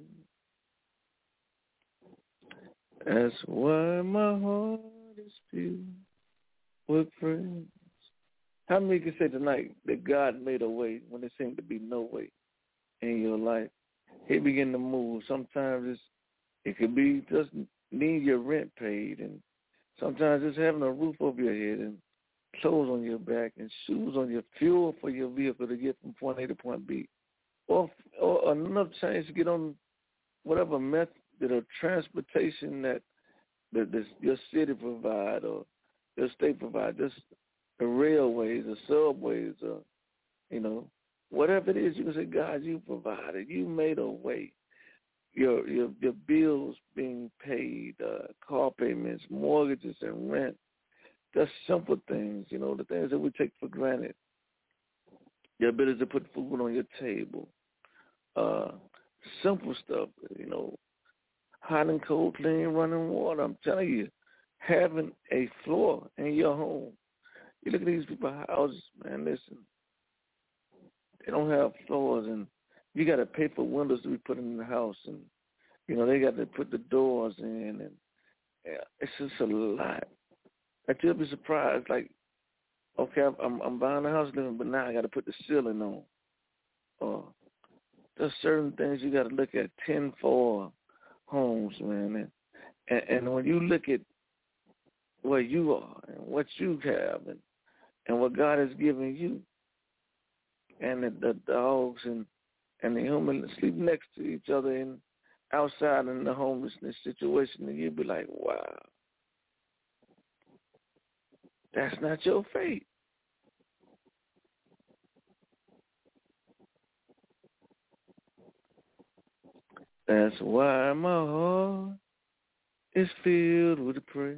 That's why my heart is filled with praise. How many can say tonight that God made a way when there seemed to be no way in your life? He began to move. Sometimes it's, it could be just needing your rent paid, and sometimes it's having a roof over your head and clothes on your back and shoes on your fuel for your vehicle to get from point A to point B. Or, or enough change to get on whatever method of transportation that the, the, your city provide or your state provide, just the railways, the subways, or, you know, whatever it is, you can say, God, you provided. You made a way. Your your, your bills being paid, uh, car payments, mortgages, and rent, just simple things, you know, the things that we take for granted. Your ability to put food on your table, uh, simple stuff, you know, hot and cold, clean running water. I'm telling you, having a floor in your home. You look at these people's houses, man, listen, they don't have floors, and you got to pay for windows to be put in the house, and, you know, they got to put the doors in, and yeah, it's just a lot. Like, you'll be surprised, like, okay, I'm I'm buying a house living, but now I got to put the ceiling on. Or there's certain things you got to look at, ten for homes, man. And, and and when you look at where you are and what you have and, and what God has given you, and the, the dogs and, and the humans sleep next to each other and outside in the homelessness situation, and you'd be like, wow, that's not your fate. That's why my heart is filled with praise.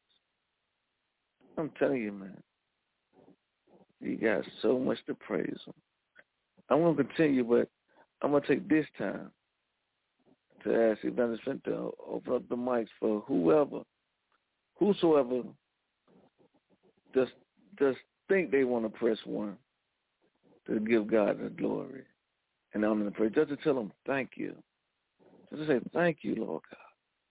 I'm telling you, man, you got so much to praise him. I'm going to continue, but I'm going to take this time to ask Evangelist Flint to open up the mics for whoever, whosoever just just think they want to press one to give God the glory and honor and praise. Just to tell them thank you. Just to say thank you, Lord God.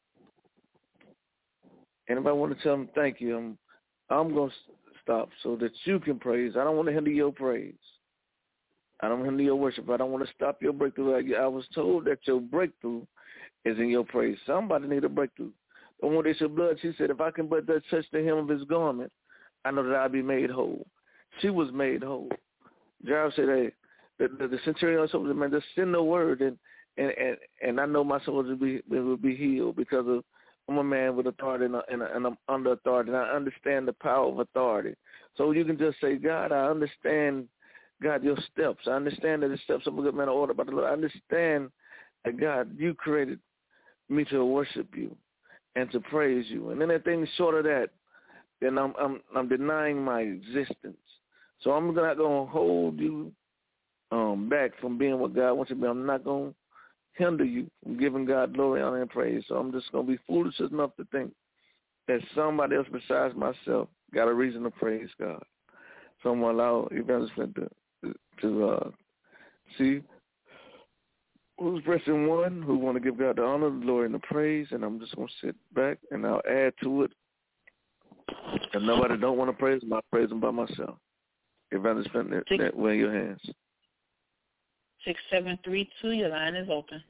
Anybody want to tell them thank you? I'm, I'm going to stop so that you can praise. I don't want to hinder your praise. I don't want to hinder your worship. I don't want to stop your breakthrough. I, I was told that your breakthrough is in your praise. Somebody need a breakthrough. The one that shed blood, she said, if I can but touch the hem of his garment, I know that I'll be made whole. She was made whole. Jairus said, hey, the, the, the centurion told him, man, just send the word, and and, and, and I know my soldiers will be, will be healed because of I'm a man with authority and, and, and I'm under authority, and I understand the power of authority. So you can just say, God, I understand, God, your steps. I understand that the steps of a good man are ordered by the Lord. I understand that, God, you created me to worship you and to praise you. And anything short of that, then I'm I'm, I'm denying my existence. So I'm not going to hold you um, back from being what God wants you to be. I'm not going to hinder you from giving God glory, honor, and praise. So I'm just going to be foolish enough to think that somebody else besides myself got a reason to praise God. So I'm going to allow Evangelist Flint to, to uh, see who's pressing one, who want to give God the honor, the glory, and the praise, and I'm just going to sit back and I'll add to it. If nobody don't want to praise him, I'll praise him by myself. Evangelist Flint, that way in your hands. Six seven three two, your line is open.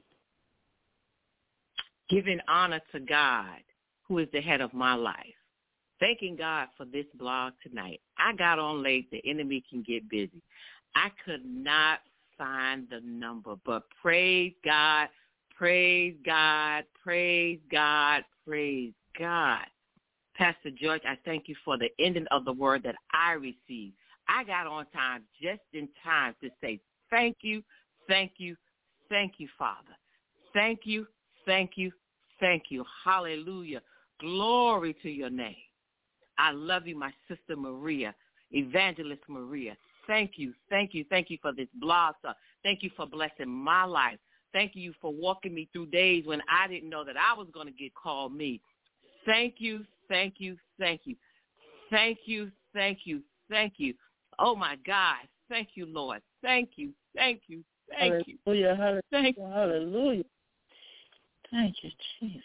Giving honor to God, who is the head of my life. Thanking God for this blog tonight. I got on late. The enemy can get busy. I could not find the number, but praise God, praise God, praise God, praise God. Pastor George, I thank you for the ending of the word that I received. I got on time, just in time to say thank you, thank you, thank you, Father. Thank you, thank you, thank you. Hallelujah. Glory to your name. I love you, my sister Maria, Evangelist Maria. Thank you, thank you, thank you for this blog stuff. Thank you for blessing my life. Thank you for walking me through days when I didn't know that I was going to get called me. Thank you, thank you, thank you. Thank you, thank you, thank you. Oh, my God. Thank you, Lord. Thank you, thank you, thank you. Hallelujah, hallelujah, thank you. Hallelujah. Thank you, Jesus.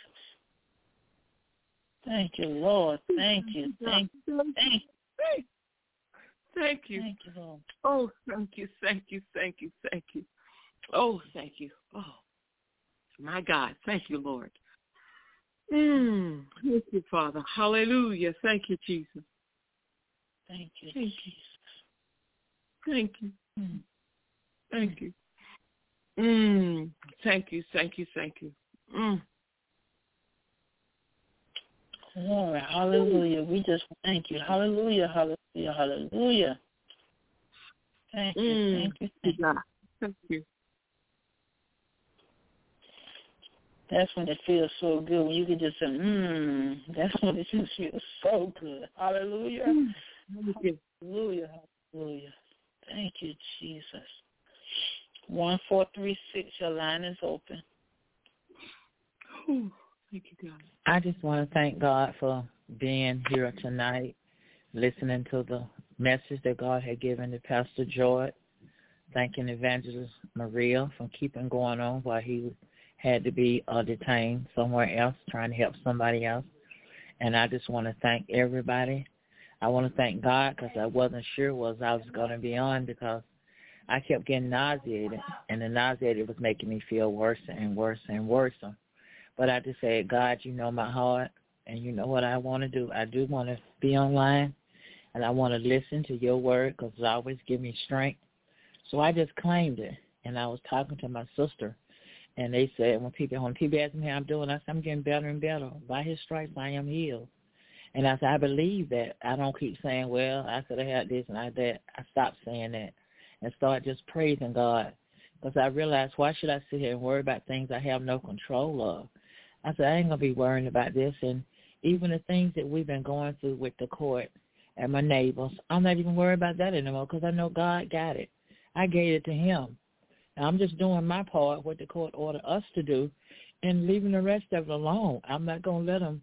Thank you, Lord. Thank you, thank you, thank you. Thank you. Thank you, Lord. Oh, thank you, thank you, thank you, thank you. Oh, thank you. Oh, my God. Thank you, Lord. Mm, thank you, Father. Hallelujah. Thank you, Jesus. Thank you, Thank Jesus. you. Thank you. Mm. Thank you. Mm. Thank you, thank you, thank you. Mm. Glory, hallelujah. We just thank you. Hallelujah, hallelujah, hallelujah. Thank you, Mm. thank you, thank you. Thank you. That's when it feels so good, when you can just say, mmm, that's when it just feels so good. Hallelujah. Mm. Thank you. Hallelujah, hallelujah. Thank you, Jesus. one four three six, your line is open. Oh, thank you, God. I just want to thank God for being here tonight, listening to the message that God had given to Pastor George, thanking Evangelist Maria for keeping going on while he had to be uh, detained somewhere else, trying to help somebody else. And I just want to thank everybody. I want to thank God because I wasn't sure was I was going to be on because I kept getting nauseated, and the nauseated was making me feel worse and worse and worse. But I just said, God, you know my heart, and you know what I want to do. I do want to be online, and I want to listen to your word because it always gives me strength. So I just claimed it, and I was talking to my sister, and they said, when people when people ask me how I'm doing, I said, I'm getting better and better. By his stripes, I am healed. And I said, I believe that. I don't keep saying, well, I said I had this and I had that. I stopped saying that and started just praising God because I realized, why should I sit here and worry about things I have no control of? I said, I ain't going to be worrying about this. And even the things that we've been going through with the court and my neighbors, I'm not even worried about that anymore because I know God got it. I gave it to him. Now, I'm just doing my part, what the court ordered us to do, and leaving the rest of it alone. I'm not going to let them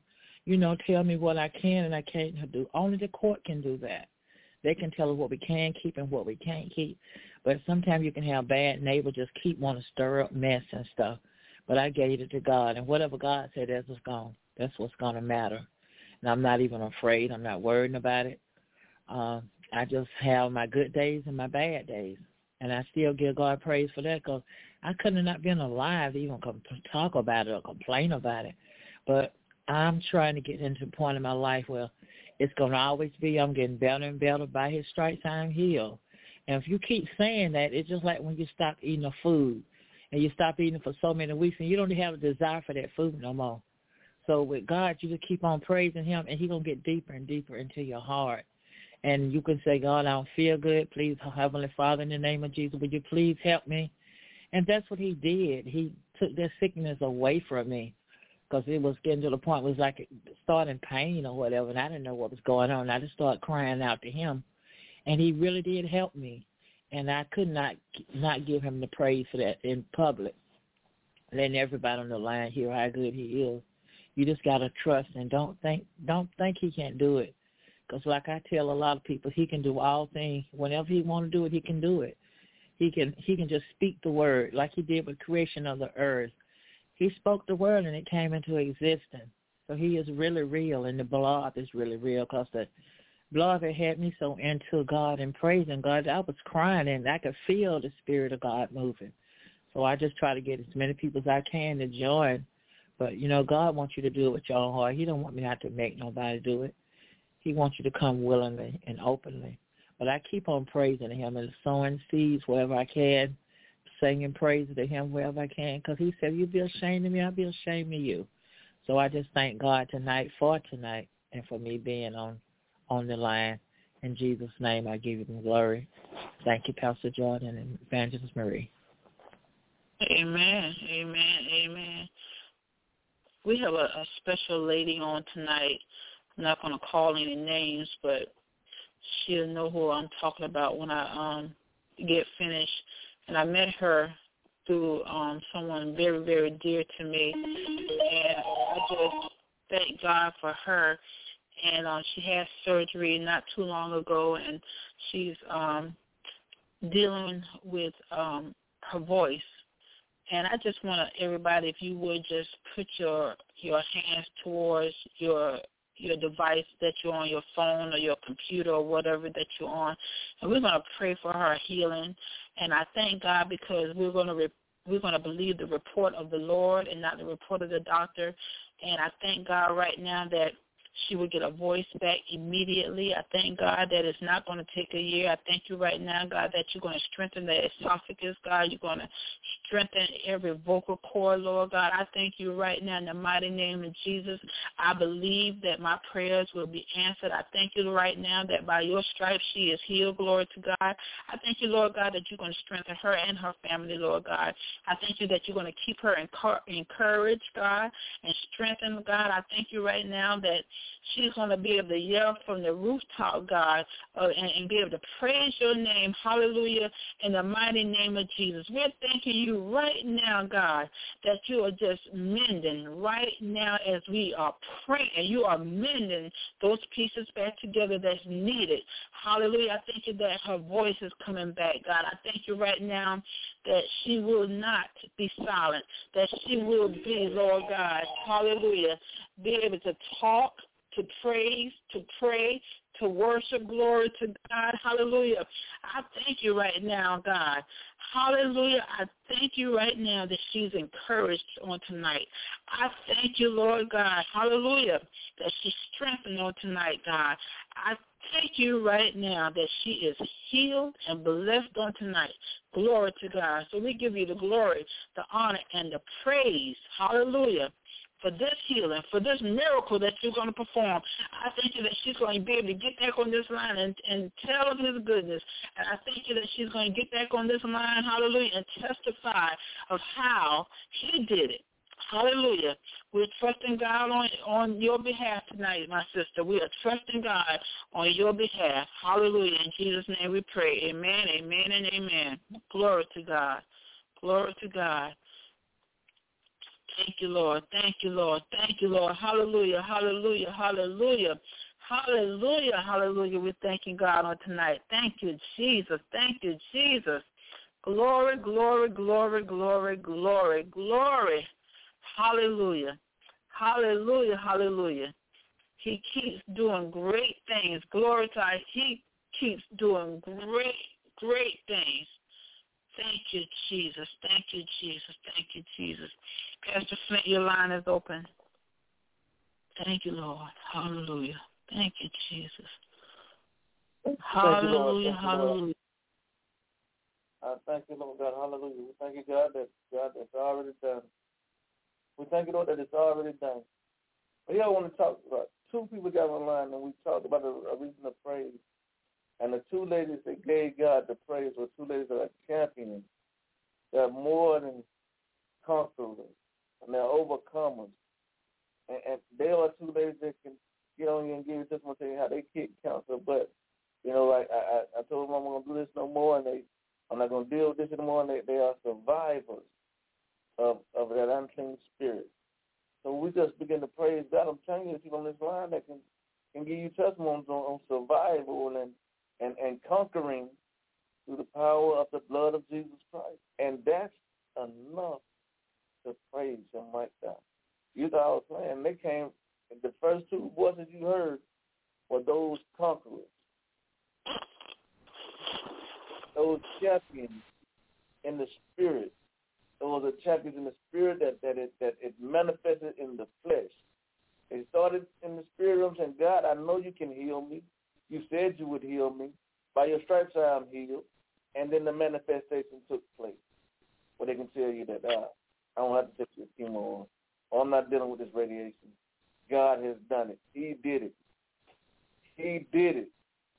you know, tell me what I can and I can't do. Only the court can do that. They can tell us what we can keep and what we can't keep. But sometimes you can have bad neighbors just keep wanting to stir up mess and stuff. But I gave it to God, and whatever God said, that's what's going, that's what's going to matter. And I'm not even afraid. I'm not worried about it. Uh, I just have my good days and my bad days, and I still give God praise for that because I couldn't have not been alive to even come talk about it or complain about it. But I'm trying to get into the point in my life where it's going to always be I'm getting better and better. By his stripes I'm healed. And if you keep saying that, it's just like when you stop eating a food and you stop eating for so many weeks and you don't have a desire for that food no more. So with God, you just keep on praising him, and he's going to get deeper and deeper into your heart. And you can say, God, I don't feel good. Please, Heavenly Father, in the name of Jesus, would you please help me? And that's what he did. He took that sickness away from me because it was getting to the point where it was like it started pain or whatever, and I didn't know what was going on. I just started crying out to him. And he really did help me, and I could not not give him the praise for that in public, letting everybody on the line hear how good he is. You just gotta trust and don't think don't think he can't do it, because like I tell a lot of people, he can do all things. Whenever he want to do it, he can do it. He can he can just speak the word like he did with creation of the earth. He spoke the word and it came into existence. So he is really real, and the blood is really real because the blood that had me so into God and praising God, I was crying and I could feel the Spirit of God moving. So I just try to get as many people as I can to join. But, you know, God wants you to do it with your own heart. He don't want me not to make nobody do it. He wants you to come willingly and openly. But I keep on praising him and sowing seeds wherever I can, singing praises to him wherever I can, because he said, you be ashamed of me, I'll be ashamed of you. So I just thank God tonight for tonight and for me being on on the line. In Jesus' name, I give you the glory. Thank you, Pastor Jordan and Evangelist Marie. Amen, amen, amen. We have a, a special lady on tonight. I'm not going to call any names, but she'll know who I'm talking about when I um, get finished. And I met her through um, someone very, very dear to me, and I just thank God for her. And uh, she had surgery not too long ago, and she's um, dealing with um, her voice. And I just want everybody, if you would just put your your hands towards your your device that you're on, your phone or your computer or whatever that you're on, and we're going to pray for her healing. And I thank God because we're going to re- we're going to believe the report of the Lord and not the report of the doctor. And I thank God right now that she will get a voice back immediately. I thank God that it's not going to take a year. I thank you right now, God, that you're going to strengthen the esophagus, God. You're going to strengthen every vocal cord, Lord God. I thank you right now in the mighty name of Jesus. I believe that my prayers will be answered. I thank you right now that by your stripes she is healed, glory to God. I thank you, Lord God, that you're going to strengthen her and her family, Lord God. I thank you that you're going to keep her encouraged, God, and strengthen, God. I thank you right now that she's going to be able to yell from the rooftop, God, uh, and, and be able to praise your name, hallelujah, in the mighty name of Jesus. We're thanking you right now, God, that you are just mending right now as we are praying. You are mending those pieces back together that's needed. Hallelujah. I thank you that her voice is coming back, God. I thank you right now that she will not be silent, that she will be, Lord God, hallelujah, be able to talk, to praise, to pray, to worship, glory to God, hallelujah. I thank you right now, God, hallelujah. I thank you right now that she's encouraged on tonight. I thank you, Lord God, hallelujah, that she's strengthened on tonight, God. I thank you right now that she is healed and blessed on tonight. Glory to God. So we give you the glory, the honor, and the praise, hallelujah, for this healing, for this miracle that you're going to perform. I thank you that she's going to be able to get back on this line and, and tell of his goodness. And I thank you that she's going to get back on this line, hallelujah, and testify of how he did it. Hallelujah. We're trusting God on, on your behalf tonight, my sister. We are trusting God on your behalf. Hallelujah. In Jesus' name we pray. Amen, amen, and amen. Glory to God. Glory to God. Thank you, Lord. Thank you, Lord. Thank you, Lord. Hallelujah, hallelujah, hallelujah. Hallelujah, hallelujah. We're thanking God on tonight. Thank you, Jesus. Thank you, Jesus. Glory, glory, glory, glory, glory, glory. Hallelujah. Hallelujah, hallelujah. He keeps doing great things. Glory to God. He keeps doing great, great things. Thank you, Jesus. Thank you, Jesus. Thank you, Jesus. Pastor Flint, your line is open. Thank you, Lord. Hallelujah. Thank you, Jesus. Hallelujah, hallelujah. I thank you, Lord God. Hallelujah. We thank you, God, that God that's already done. We thank you, Lord, that it's already done. But here I want to talk about two people got online, and we talked about a, a reason of praise. And the two ladies that gave God the praise were two ladies that are champions. They're more than conquerors, and they're overcomers. And, and they are two ladies that can get on you and give you just one thing how they kick cancer. But, you know, like I, I, I told them I'm going to do this no more, and they, I'm not going to deal with this anymore, and they, they are survivors of, of that unclean spirit. So we just begin to praise God. I'm telling you, people on this line that can, can give you testimonies on, on survival and, and, and conquering through the power of the blood of Jesus Christ. And that's enough to praise him like that. You thought I was playing. They came, the first two voices you heard were those conquerors, those champions in the spirit. Those are champions in the spirit that, that, it, that it manifested in the flesh. They started in the spirit realm saying, God, I know you can heal me. You said you would heal me. By your stripes I am healed. And then the manifestation took place where they can tell you that uh, I don't have to take this chemo on, or I'm not dealing with this radiation. God has done it. He did it. He did it.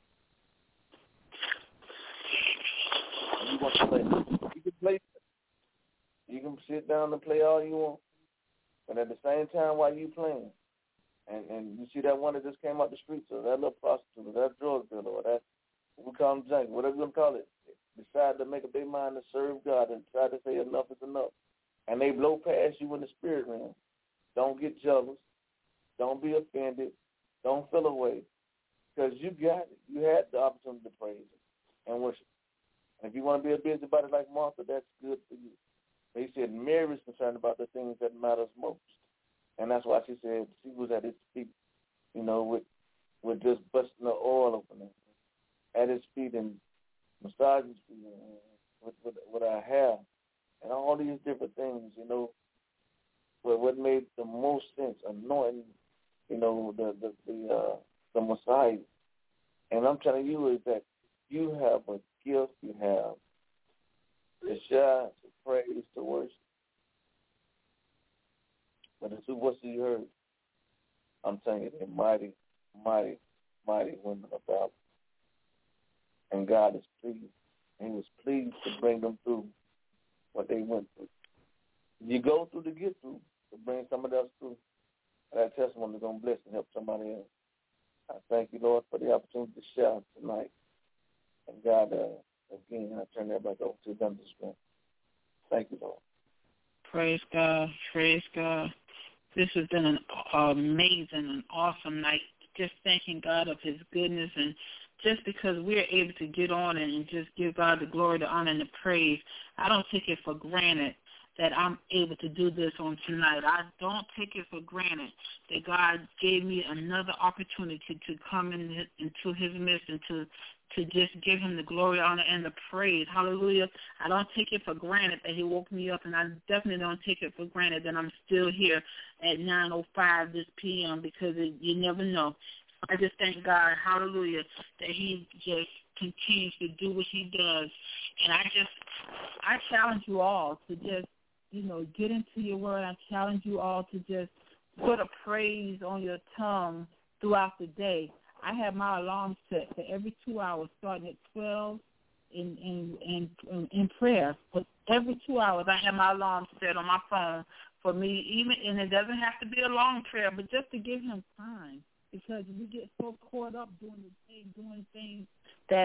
And you want to play. You can play. You can sit down and play all you want. But at the same time while you playing, and, and you see that one that just came out the streets, or that little prostitute, or that drug dealer, or that, we call them junkie, whatever you want to call it, decide to make up their mind to serve God and try to say enough is enough. And they blow past you in the spirit realm. Don't get jealous. Don't be offended. Don't feel away. Because you got it. You had the opportunity to praise him and worship. And if you want to be a busybody like Martha, that's good for you. But he said Mary's concerned about the things that matters most. And that's why she said she was at his feet, you know, with with just busting the oil open at his feet and massaging his feet with, with, with our hair and all these different things, you know. But what made the most sense, anointing, you know, the the the, uh, the Messiah. And I'm telling you is that you have a gift, you have to shine, to praise, to worship. But the two voices you heard, I'm telling you, they're mighty, mighty, mighty women of valor. And God is pleased. And he was pleased to bring them through what they went through. You go through to get through, to bring somebody else through. And that testimony is going to bless and help somebody else. I thank you, Lord, for the opportunity to share tonight. And God, uh, again, I turn that back over to them this morning. Thank you, Lord. Praise God. Praise God. This has been an amazing and awesome night. Just thanking God of his goodness, and just because we're able to get on and just give God the glory, the honor, and the praise, I don't take it for granted that I'm able to do this on tonight. I don't take it for granted that God gave me another opportunity to come in his, into his midst and to, to just give him the glory, honor, and the praise. Hallelujah. I don't take it for granted that he woke me up, and I definitely don't take it for granted that I'm still here at nine oh five this p m because it, you never know. I just thank God, hallelujah, that he just continues to do what he does. And I just, I challenge you all to just, you know, get into your word. I challenge you all to just put a praise on your tongue throughout the day. I have my alarm set for every two hours, starting at twelve in in in, in prayer. But every two hours, I have my alarm set on my phone for me, even, and it doesn't have to be a long prayer, but just to give him time, because we get so caught up doing the day, doing things that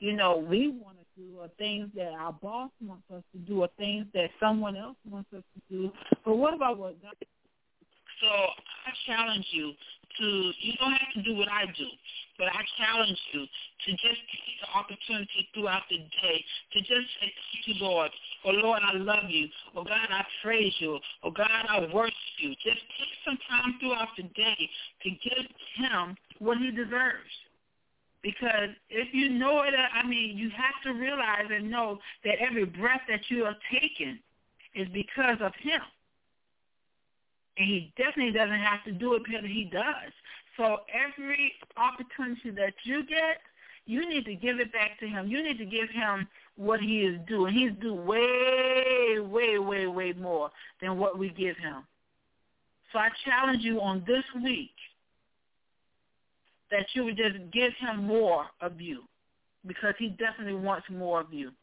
you know, we want to do, or things that our boss wants us to do, or things that someone else wants us to do. But what about what God? So I challenge you to, you don't have to do what I do, but I challenge you to just take the opportunity throughout the day to just say, thank you, Lord, or Lord, I love you, or God, I praise you, or God, I worship you. Just take some time throughout the day to give him what he deserves. Because if you know it, I mean, you have to realize and know that every breath that you are taking is because of him. And he definitely doesn't have to do it because he does. So every opportunity that you get, you need to give it back to him. You need to give him what he is due. And he's due way, way, way, way more than what we give him. So I challenge you on this week that you would just give him more of you, because he definitely wants more of you.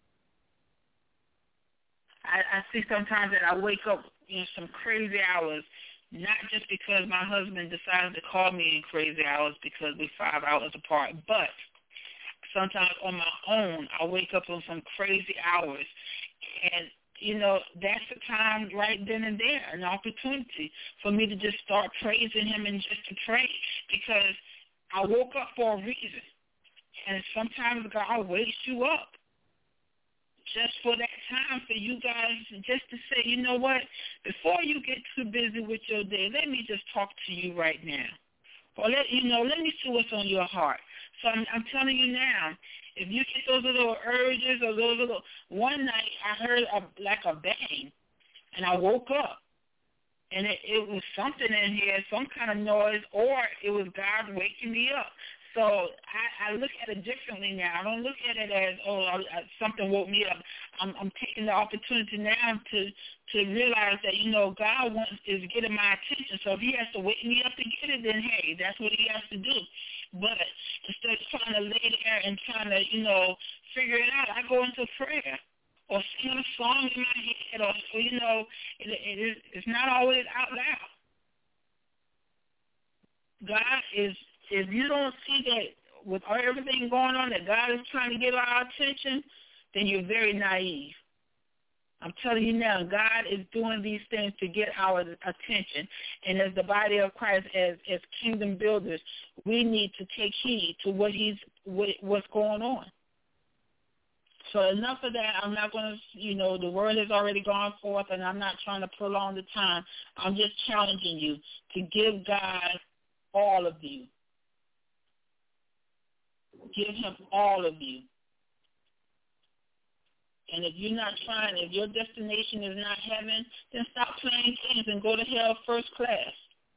I, I see sometimes that I wake up in some crazy hours, not just because my husband decided to call me in crazy hours because we're five hours apart, but sometimes on my own, I wake up on some crazy hours. And, you know, that's the time right then and there, an opportunity for me to just start praising him and just to pray, because I woke up for a reason. And sometimes God wakes you up just for that time for you guys just to say, you know what, before you get too busy with your day, let me just talk to you right now. Or let you know, let me see what's on your heart. So I'm, I'm telling you now, if you get those little urges or those little, one night I heard a, like a bang, and I woke up. And it, it was something in here, some kind of noise, or it was God waking me up. So I, I look at it differently now. I don't look at it as, oh, I, I, something woke me up. I'm, I'm taking the opportunity now to to realize that, you know, God wants is getting my attention. So if he has to wake me up to get it, then, hey, that's what he has to do. But instead of trying to lay there and trying to, you know, figure it out, I go into prayer or sing a song in my head, or, or you know, it, it is, it's not always out loud. God is, if you don't see that with everything going on, that God is trying to get our attention, then you're very naive. I'm telling you now, God is doing these things to get our attention. And as the body of Christ, as, as kingdom builders, we need to take heed to what he's what, what's going on. So enough of that. I'm not going to, you know, the word has already gone forth, and I'm not trying to prolong the time. I'm just challenging you to give God all of you. Give him all of you. And if you're not trying, if your destination is not heaven, then stop playing games and go to hell first class.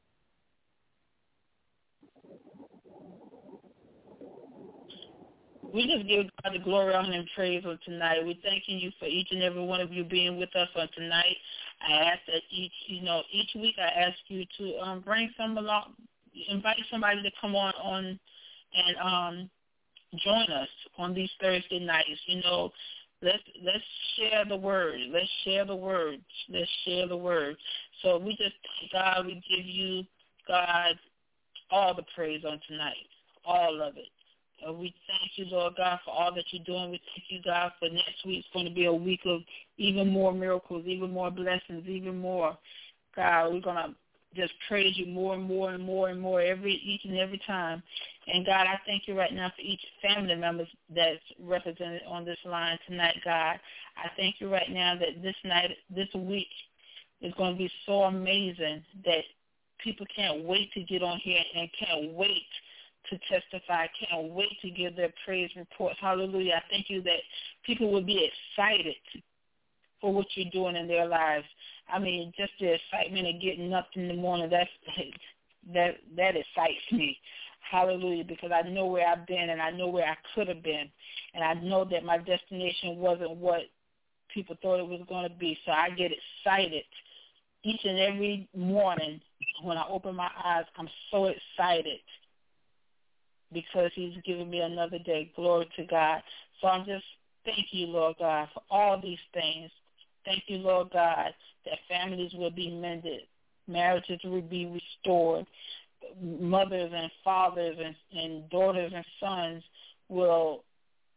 We just give God the glory, honor, and praise on tonight. We're thanking you for each and every one of you being with us on tonight. I ask that each, you know, each week I ask you to um, bring some along, invite somebody to come on on and um, join us on these Thursday nights. You know, let's let's share the word. Let's share the word. Let's share the word. So we just thank God. We give you, God, all the praise on tonight, all of it. Uh, we thank you, Lord God, for all that you're doing. We thank you, God, for next week. It's going to be a week of even more miracles, even more blessings, even more. God, we're going to just praise you more and more and more and more every each and every time. And, God, I thank you right now for each family member that's represented on this line tonight, God. I thank you right now that this night, this week is going to be so amazing that people can't wait to get on here and can't wait to testify, can't wait to give their praise reports. Hallelujah. I thank you that people will be excited for what you're doing in their lives. I mean, just the excitement of getting up in the morning, that's, that that excites me. Hallelujah, because I know where I've been and I know where I could have been. And I know that my destination wasn't what people thought it was going to be. So I get excited each and every morning when I open my eyes. I'm so excited because he's given me another day. Glory to God. So I'm just, thank you, Lord God, for all these things. Thank you, Lord God, that families will be mended, marriages will be restored, mothers and fathers and, and daughters and sons will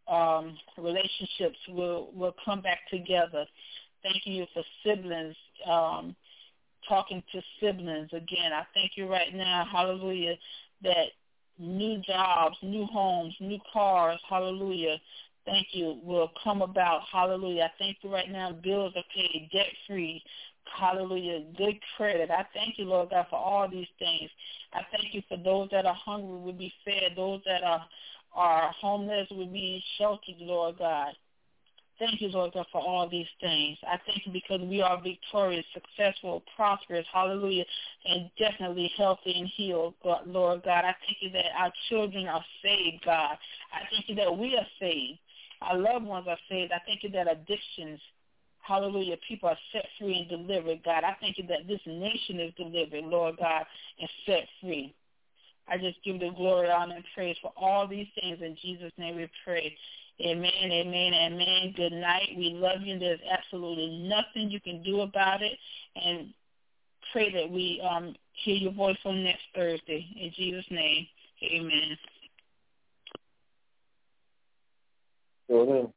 um, relationships will, will come back together. Thank you for siblings, um, talking to siblings again. I thank you right now, hallelujah, that new jobs, new homes, new cars, hallelujah, thank you, will come about, hallelujah. I thank you right now, bills are paid, debt-free, hallelujah, good credit. I thank you, Lord God, for all these things. I thank you for those that are hungry will be fed, those that are, are homeless will be sheltered, Lord God. Thank you, Lord God, for all these things. I thank you because we are victorious, successful, prosperous, hallelujah, and definitely healthy and healed, God, Lord God. I thank you that our children are saved, God. I thank you that we are saved. Our loved ones are saved. I thank you that addictions, hallelujah, people are set free and delivered, God. I thank you that this nation is delivered, Lord God, and set free. I just give the glory, honor, and praise for all these things. In Jesus' name we pray. Amen, amen, amen. Good night. We love you. There's absolutely nothing you can do about it. And pray that we um, hear your voice on next Thursday. In Jesus' name, amen. Amen.